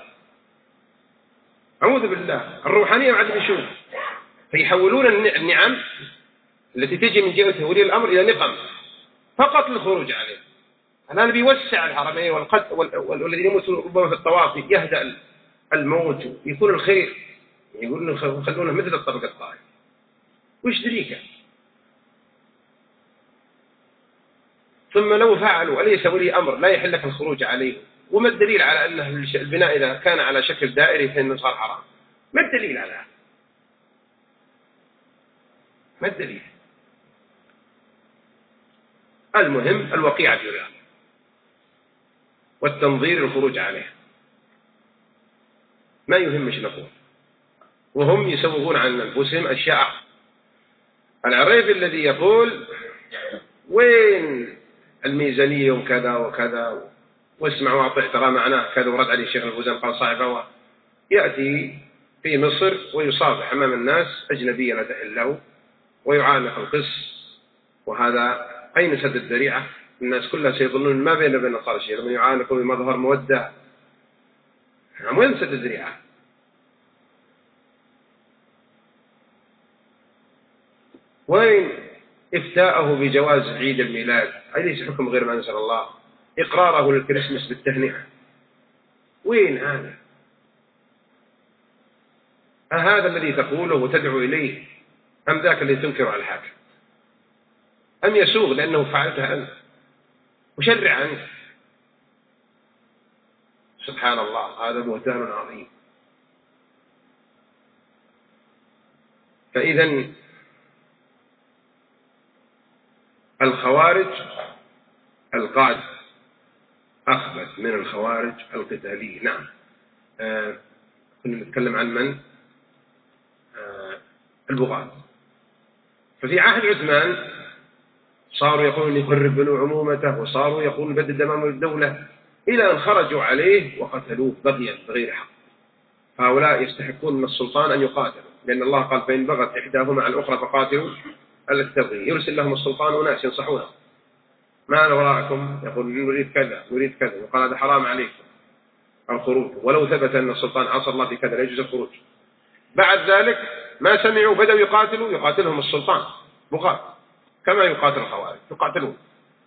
أعوذ بالله، الروحانية ما عاد بيشوف، فيحولون النعم التي تجي من جهة ولي الأمر إلى نقم فقط للخروج عليه. الآن بيوسع الحرمين والذين يموتون ربما في الطواف يهدأ الموت يكون الخير، يقولون خلونا مثل الطبقة الطاير. وش دريك؟ ثم لو فعلوا أليس ولي أمر لا يحل لك الخروج عليه؟ وما الدليل على أن البناء إذا كان على شكل دائري فإنه صار حرام؟ ما الدليل على هذا؟ ما الدليل؟ المهم الوقيعة في الرياض والتنظير الخروج عليه، ما يهمش نقول. وهم يسوغون عن أنفسهم أشياء. العريف الذي يقول وين الميزانية وكذا وكذا واسمع واطع ترى معناه كذا، ورد عليه الشيخ الفوزان قال صاحب هو، يأتي في مصر ويصافح أمام الناس أجنبية لا تحل له ويعانق القس، وهذا أين سد الذريعة؟ الناس كلها سيظنون ما بين النصارى شيء لما يعانقوا بمظهر مودة. وين سد الذريعة؟ وين إفتاءه بجواز عيد الميلاد؟ أليس حكم غير ما أنزل الله؟ إقراره للكريسماس بالتهنئة، وين هذا؟ أهذا الذي تقوله وتدعو إليه أم ذاك الذي تنكر على الحاكم؟ أم يسوغ لأنه فعلتها أنت وشرع عنك؟ سبحان الله، هذا بهتان عظيم. فإذا الخوارج القاعدة أخبث من الخوارج القتالية. نعم، كنا نتكلم عن من؟ البغاة. ففي عهد عثمان صاروا يقولون يقرب بنو عمومته، وصاروا يقولون بدد أمام الدولة، إلى أن خرجوا عليه وقتلوه بغيا بغير حق. هؤلاء يستحقون من السلطان أن يقاتلوا، لأن الله قال فإن بغت إحداهما على الأخرى فقاتلوا التي تبغي. يرسل لهم السلطان وناس ينصحونهم، ما أنا وراءكم، يقول نريد كذا نريد كذا، وقال هذا حرام عليكم الخروج، ولو ثبت أن السلطان عصى الله في كذا لا يجوز الخروج. بعد ذلك ما سمعوا بدأوا يقاتلهم السلطان بغاة كما يقاتل الخوارج، يقاتلون.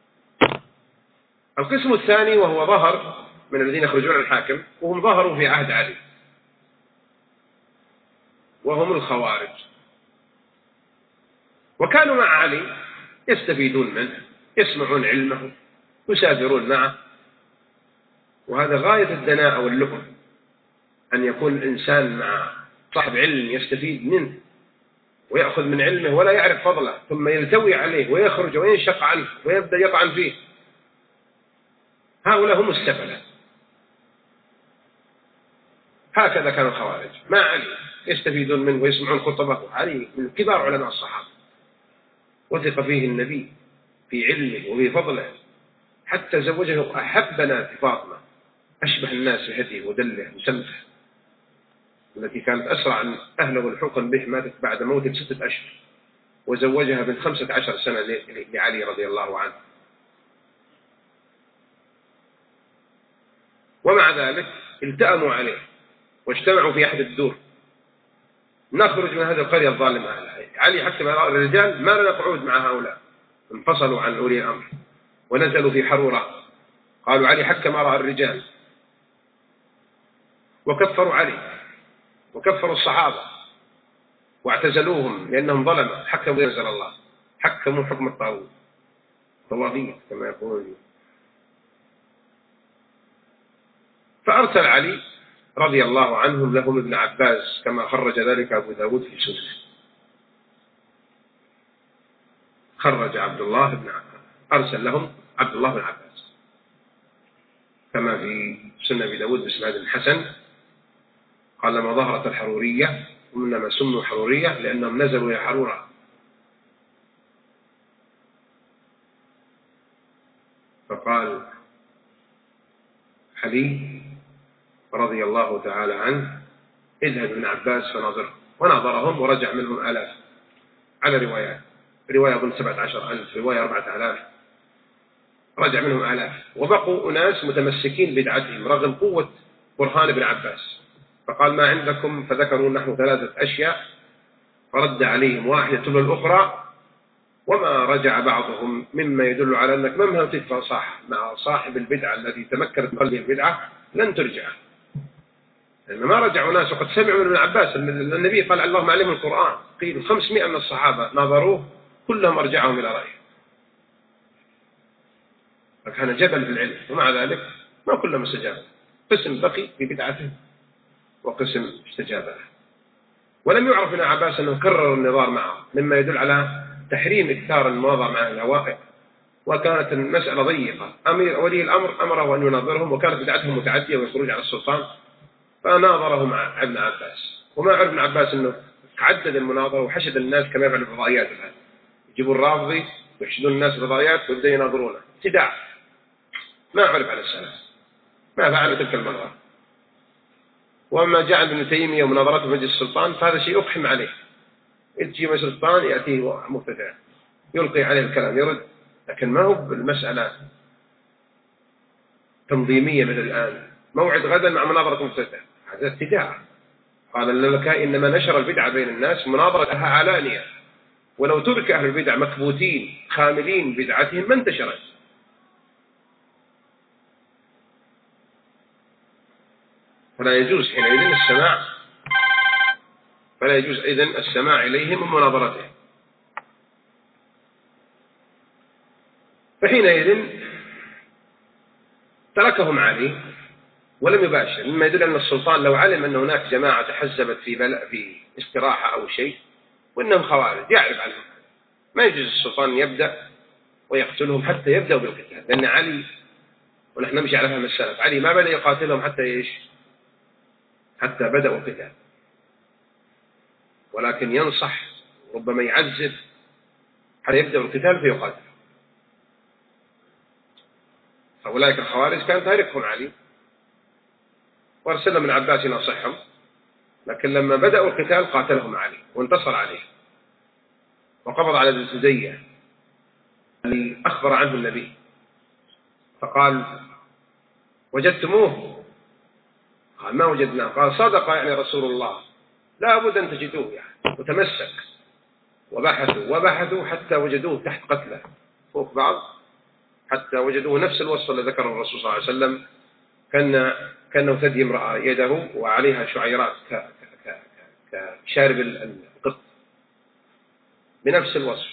القسم الثاني وهو ظهر من الذين يخرجون عن الحاكم، وهم ظهروا في عهد علي، وهم الخوارج، وكانوا مع علي يستفيدون منه، يسمعون علمه، يسافرون معه، وهذا غاية الدناءة واللؤم، أن يكون الإنسان مع صاحب علم يستفيد منه ويأخذ من علمه ولا يعرف فضله، ثم يلتوي عليه ويخرج وينشق عنه ويبدأ يطعن فيه. هؤلاء هم السفلة. هكذا كان الخوارج مع علي، يستفيدون منه ويسمعون خطبه. علي من كبار علماء الصحابة، وثق فيه النبي في علمه وفي فضله، حتى زوجه أحب بنات فاطمة، أشبه الناس بهديه ودله وسمته، التي كانت أسرع عن أهله الحكم به، ماتت بعد موته ب6 أشهر، وزوجها من 15 سنة لعلي رضي الله عنه. ومع ذلك التأموا عليه واجتمعوا في أحد الدور: نخرج من هذه القرية الظالمة أهلها. علي حكم الرجال: ما لنا قعود مع هؤلاء. انفصلوا عن أولي الأمر ونزلوا في حرورة. قالوا: علي حكم آراء الرجال، وكفروا علي وكفروا الصحابة واعتزلوهم لأنهم ظلموا. حكموا ينزل الله، حكموا حكم الطاغوت، طواغيت كما يقولون. فأرسل علي رضي الله عنهم لهم ابن عباس، كما خرج ذلك أبو داود في سننه. خرج عبد الله بن عباس، أرسل لهم عبد الله بن عباس كما في سنة أبي داود بإسناد حسن. قال: لما ظهرت الحرورية، وإنما سموا حرورية لأنهم نزلوا إلى حرورة، فقال علي رضي الله تعالى عنه: اذهب ابن عباس فناظره. وناظرهم ورجع منهم 1000 على روايات، رواية أظن 17,000، رواية 4000، رجع منهم 1000. وبقوا أناس متمسكين بدعتهم رغم قوة برهان ابن عباس. فقال: ما عندكم؟ فذكروا نحو 3 أشياء، فرد عليهم واحدة تلو الأخرى، وما رجع بعضهم، مما يدل على أنك مهما تتصاح مع صاحب البدعة الذي تمكنت من قلبه البدعة لن ترجع. لأن ما رجعوا ناس وقد سمعوا من ابن عباس النبي قال: اللهم علمه القرآن. قيل 500 من الصحابة ناظروه كلهم أرجعهم إلى رأيه، فكان جبل في العلم. ومع ذلك ما كلهم استجابوا، قسم بقي في بدعته وقسم استجاب له. ولم يعرف ابن عباس أنه كرر النظار معه، مما يدل على تحريم إكثار المناظرة مع الهواء. وكانت المسألة ضيقة، ولي الأمر أمره أن يناظرهم، وكانت بدعتهم متعدية ويخرج على السلطان، فناظره مع ابن عباس. وما عرف ابن عباس أنه عدد المناظرة وحشد الناس كما يفعل الفضائيات الآن، يجيبوا الرافضي ويحشدون الناس الفضائيات ويبدأ يناظرونه ابتداع. ما عرف على السلف، ما فعل تلك المرة. وما جعل ابن تيمية ومناظرته في مجلس السلطان فهذا شيء أفحم عليه. يجي مجلس السلطان يأتيه مبتدع يلقي عليه الكلام يرد، لكن ما هو بالمسألة تنظيمية مثل الآن، موعد غدا مع مناظرة مبتدع، هذا ابتداع. قال اللالكائي: إنما نشر البدعة بين الناس مناظرة لها علانية، ولو ترك أهل البدع مكبوتين خاملين بدعتهم ما انتشرت. فلا يجوز حينئذ السماع إليهم ومناظرتهم. فحينئذ تركهم علي ولم يباشر، مما يدل أن السلطان لو علم أن هناك جماعة تحزبت في استراحة أو شيء وإنهم خوارج يعرف عنهم، ما يجوز السلطان يبدأ ويقتلهم حتى يبدأوا بالقتال. لأن علي، ونحن نمشي على فهم السلف، علي ما بدأ يقاتلهم حتى بدأوا القتال، ولكن ينصح، ربما يعذب حتى يبدأوا القتال فيقاتل. فأولئك الخوارج كان تاركهم علي وارسلهم ابن عباس ينصحهم، لكن لما بدأوا القتال قاتلهم علي وانتصر عليه وقبض على ابن سدية اللي أخبر عنه النبي، فقال: وجدتموه؟ قال: ما وجدناه. قال: صدق يعني رسول الله، لا بد أن تجدوه يعني. وتمسك وبحثوا حتى وجدوه تحت قتله فوق بعض، حتى وجدوه نفس الوصف الذي ذكره الرسول صلى الله عليه وسلم، كأنه ثدي امرأة يده وعليها شعيرات كشارب القط، بنفس الوصف.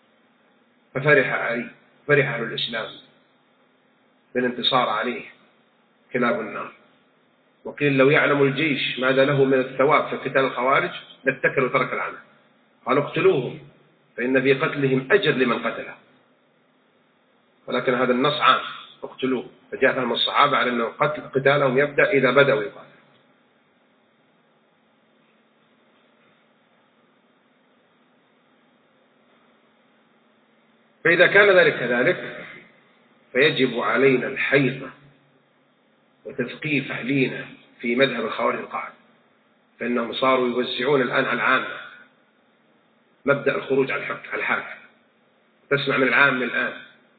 ففرح أهل الإسلام بالانتصار عليه كلاب النار. وقيل لو يعلم الجيش ماذا له من الثواب في قتال الخوارج لاتكل وترك العمل. قالوا اقتلوهم فإن في قتلهم أجر لمن قتله، ولكن هذا النص عام اقتلوه، فجاء فهم الصحابة على أن قتالهم يبدأ إذا بدأوا يقاتل. فإذا كان ذلك كذلك فيجب علينا الحيطة وتثقيف أهلينا في مذهب الخوارج القاعدة، فإنهم صاروا يوزعون الآن على العامة مبدأ الخروج على الحاكم. تسمع من العام الآن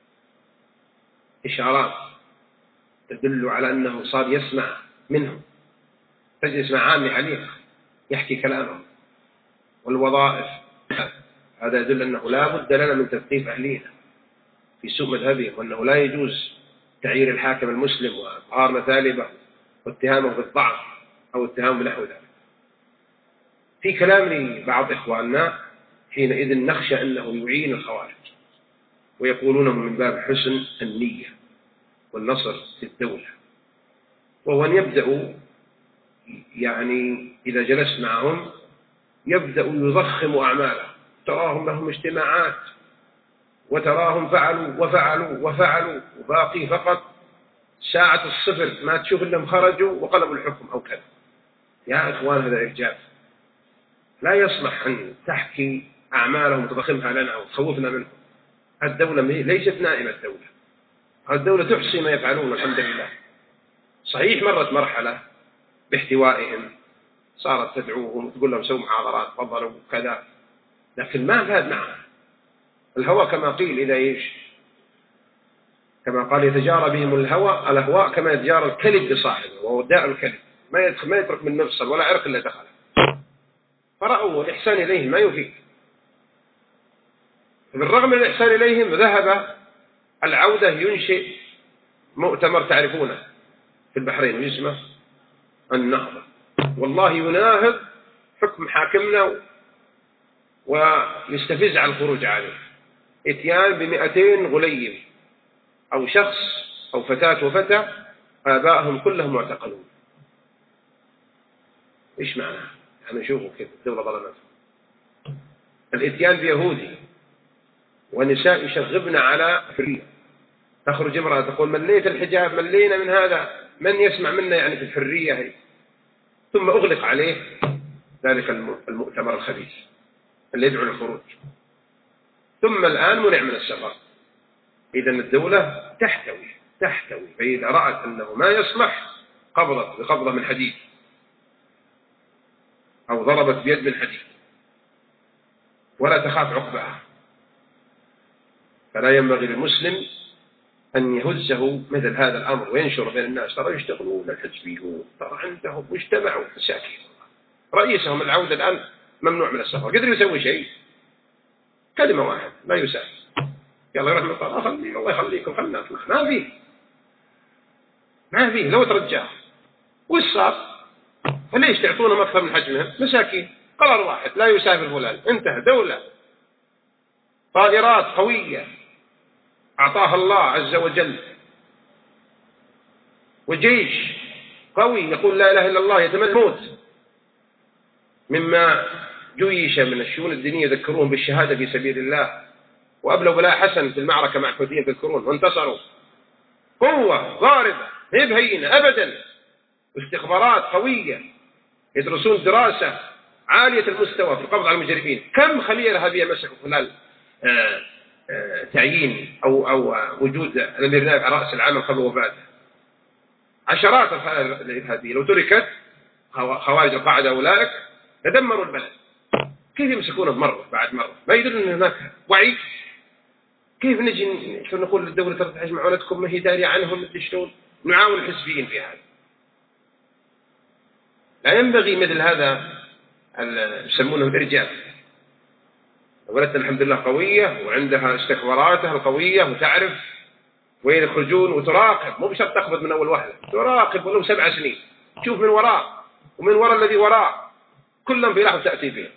إشارات تدل على أنه صار يسمع منهم، تجلس مع عامي عليق يحكي كلامهم والوظائف. هذا يدل أنه لا بد لنا من تثقيف أهلينا في سوء مذهبهم، وأنه لا يجوز تعيير الحاكم المسلم وإظهار مثالبه واتهامه بالضعف أو اتهامه بنحو ذلك. في كلام لبعض إخواننا حينئذ نخشى أنه يعين الخوارج ويقولونه من باب حسن النية والنصر للدولة، وهو أن يبدأوا يعني إذا جلست معهم يبدأوا يضخموا أعماله، تراهم لهم اجتماعات وتراهم فعلوا وفعلوا وفعلوا، وباقي فقط ساعة الصفر ما تشوف أنهم خرجوا وقلبوا الحكم أو كذا. يا إخوان هذا إرجاف، لا يصلح أن تحكي أعمالهم وتضخمها لنا وتخوفنا منهم. الدولة ليست نائمة، الدولة تحصي ما يفعلون الحمد لله. صحيح مرت مرحلة باحتوائهم صارت تدعوهم وتقول لهم سووا محاضرات تفضلوا كذا، لكن ما فاد معهم. الهوى كما قيل إذا إيش، كما قال يتجارى بهم الأهواء كما يتجارى الكلب بصاحبه، وهو داء الكلب ما يترك من مفصل ولا عرق إلا دخله. فرأوا الإحسان إليهم ما يفيد، بالرغم من الإحسان إليهم ذهب العودة ينشئ مؤتمر تعرفونه في البحرين يسمى النهضة، والله يناهض حكم حاكمنا ويستفز على الخروج عليه. اتيان ب200 غليم أو شخص أو فتاة وفتى آبائهم كلهم معتقلون. إيش معناه؟ يعني نشوفوا كيف الدولة ظلمت. الاتيان بيهودي ونساء يشغبن على حرية، تخرج امرأة تقول مليت الحجاب ملينا من هذا، من يسمع منا يعني في الحرية هي. ثم أغلق عليه ذلك المؤتمر الخبيث اللي يدعو للخروج، ثم الآن منع من السفر. إذن الدولة تحتوي، فإذا رأت أنه ما يصلح قبضت بقبضة من حديد أو ضربت بيد من حديد ولا تخاف عقبها. فلا ينبغي للمسلم أن يهزه مثل هذا الأمر وينشر بين الناس ترى يشتغلون الحزبيون، ترى عندهم واجتمعوا مساكين. رئيسهم العودة الآن ممنوع من السفر، قدر يسوي شيء كلمة واحدة لا يسافر، يلا يروح المطار خليه الله يخليكم خلنا نطلع. ما فيه لو ترجاه وش صار؟ فليش تعطونهم أكثر من حجمهم؟ مساكين، قرار واحد لا يسافر فلان، انتهى. دولة طائرات قوية أعطاها الله عز وجل، وجيش قوي يقول لا إله إلا الله يتمنى الموت، مما جيش من الشؤون الدينية يذكرون بالشهادة في سبيل الله، وأبلوا بلاء حسن في المعركة مع الحوثيين يذكرون وانتصروا. قوة ضاربة هي بهينة أبدا، واستخبارات قوية يدرسون دراسة عالية المستوى في القبض على المجرمين. كم خلية إرهابية مسكوا خلال تعيين أو وجود الأمير نايف على رأس العمل قبل وفاته؟ عشرات الخلايا الإرهابية لو تركت خوارج القاعدة أولئك تدمروا البلد. كيف يمسكونه مرة بعد مرة؟ ما يدل أن هناك وعي. كيف نجي نقول للدولة ترتعش معونتكم ما هي دارية عنهم شلون نعاون الحزبيين في هذا؟ لا ينبغي مثل هذا يسمونه الإرجاف. دولتنا الحمد لله قوية وعندها استخباراتها القوية وتعرف وين يخرجون وتراقب، مو بشرط تقبض من أول واحدة، تراقب ولو 7 سنين تشوف من وراء ومن وراء الذي وراء كلهم في لحظة تأتي فيه.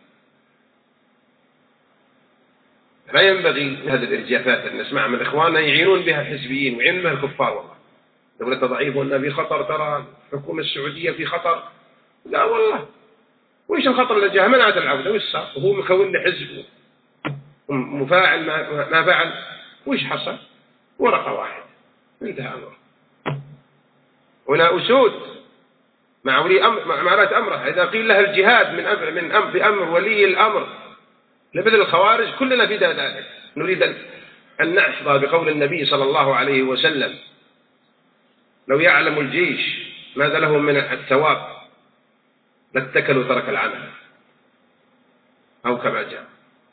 لا ينبغي هذه الإرجافات اللي نسمعها من إخواننا يعينون بها الحزبيين ويعينون بها الكفار. والله دولة ضعيفة وأنها في خطر، ترى الحكومة السعودية في خطر. لا والله، وإيش الخطر اللي جاء؟ منعت العودة وإيش صار؟ وهو مكون له حزب مفاعل ما فعل، وإيش حصل؟ ورقة واحدة انتهى أمره. هنا أسود مع ولي أمر، مع ولاة أمره. إذا قيل له الجهاد بأمر ولي الأمر لبذل الخوارج، كلنا في ذلك. نريد أن نحظى بقول النبي صلى الله عليه وسلم: لو يعلم الجيش ماذا له من الثواب لاتكل وترك العمل، أو كما جاء.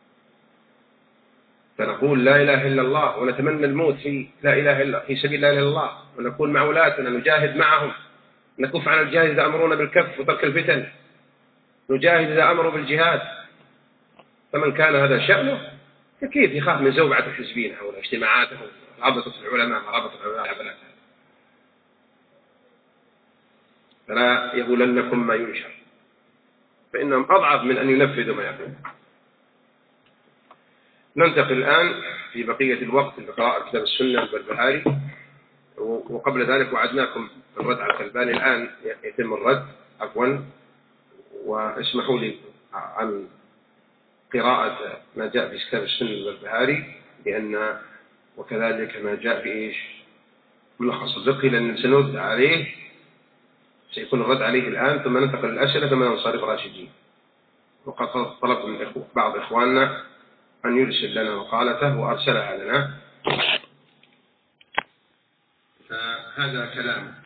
فنقول لا إله إلا الله، ونتمنى الموت في لا إله إلا في سبيل لا إله إلا الله، ونكون مع ولاتنا نجاهد معهم، نكف عن الجهاد إذا أمرون بالكف وترك الفتن، نجاهد إذا أمروا بالجهاد. فمن كان هذا شأنه فكيف يخاف من زوبعة الحزبين أو اجتماعاتهم رابطة العلماء بلاتها؟ فلا يقولنكم ما ينشر، فإنهم أضعف من أن ينفذوا ما يقول. ننتقل الآن في بقية الوقت لقراءة كتاب السنة البربهاري، وقبل ذلك وعدناكم الرد على الكلباني. الآن يتم الرد عفوا، واسمحوا لي عن قراءة ما جاء في كتاب السنة البربهاري، لأن وكذلك ما جاء في إيش ملخص الفقه، لأن سنرد عليه، سيكون الرد عليه الآن، ثم ننتقل للأسئلة ثم ننصرف راشدين. وقد طلبت من بعض إخواننا أن يرسل لنا مقالته وأرسلها لنا، فهذا كلام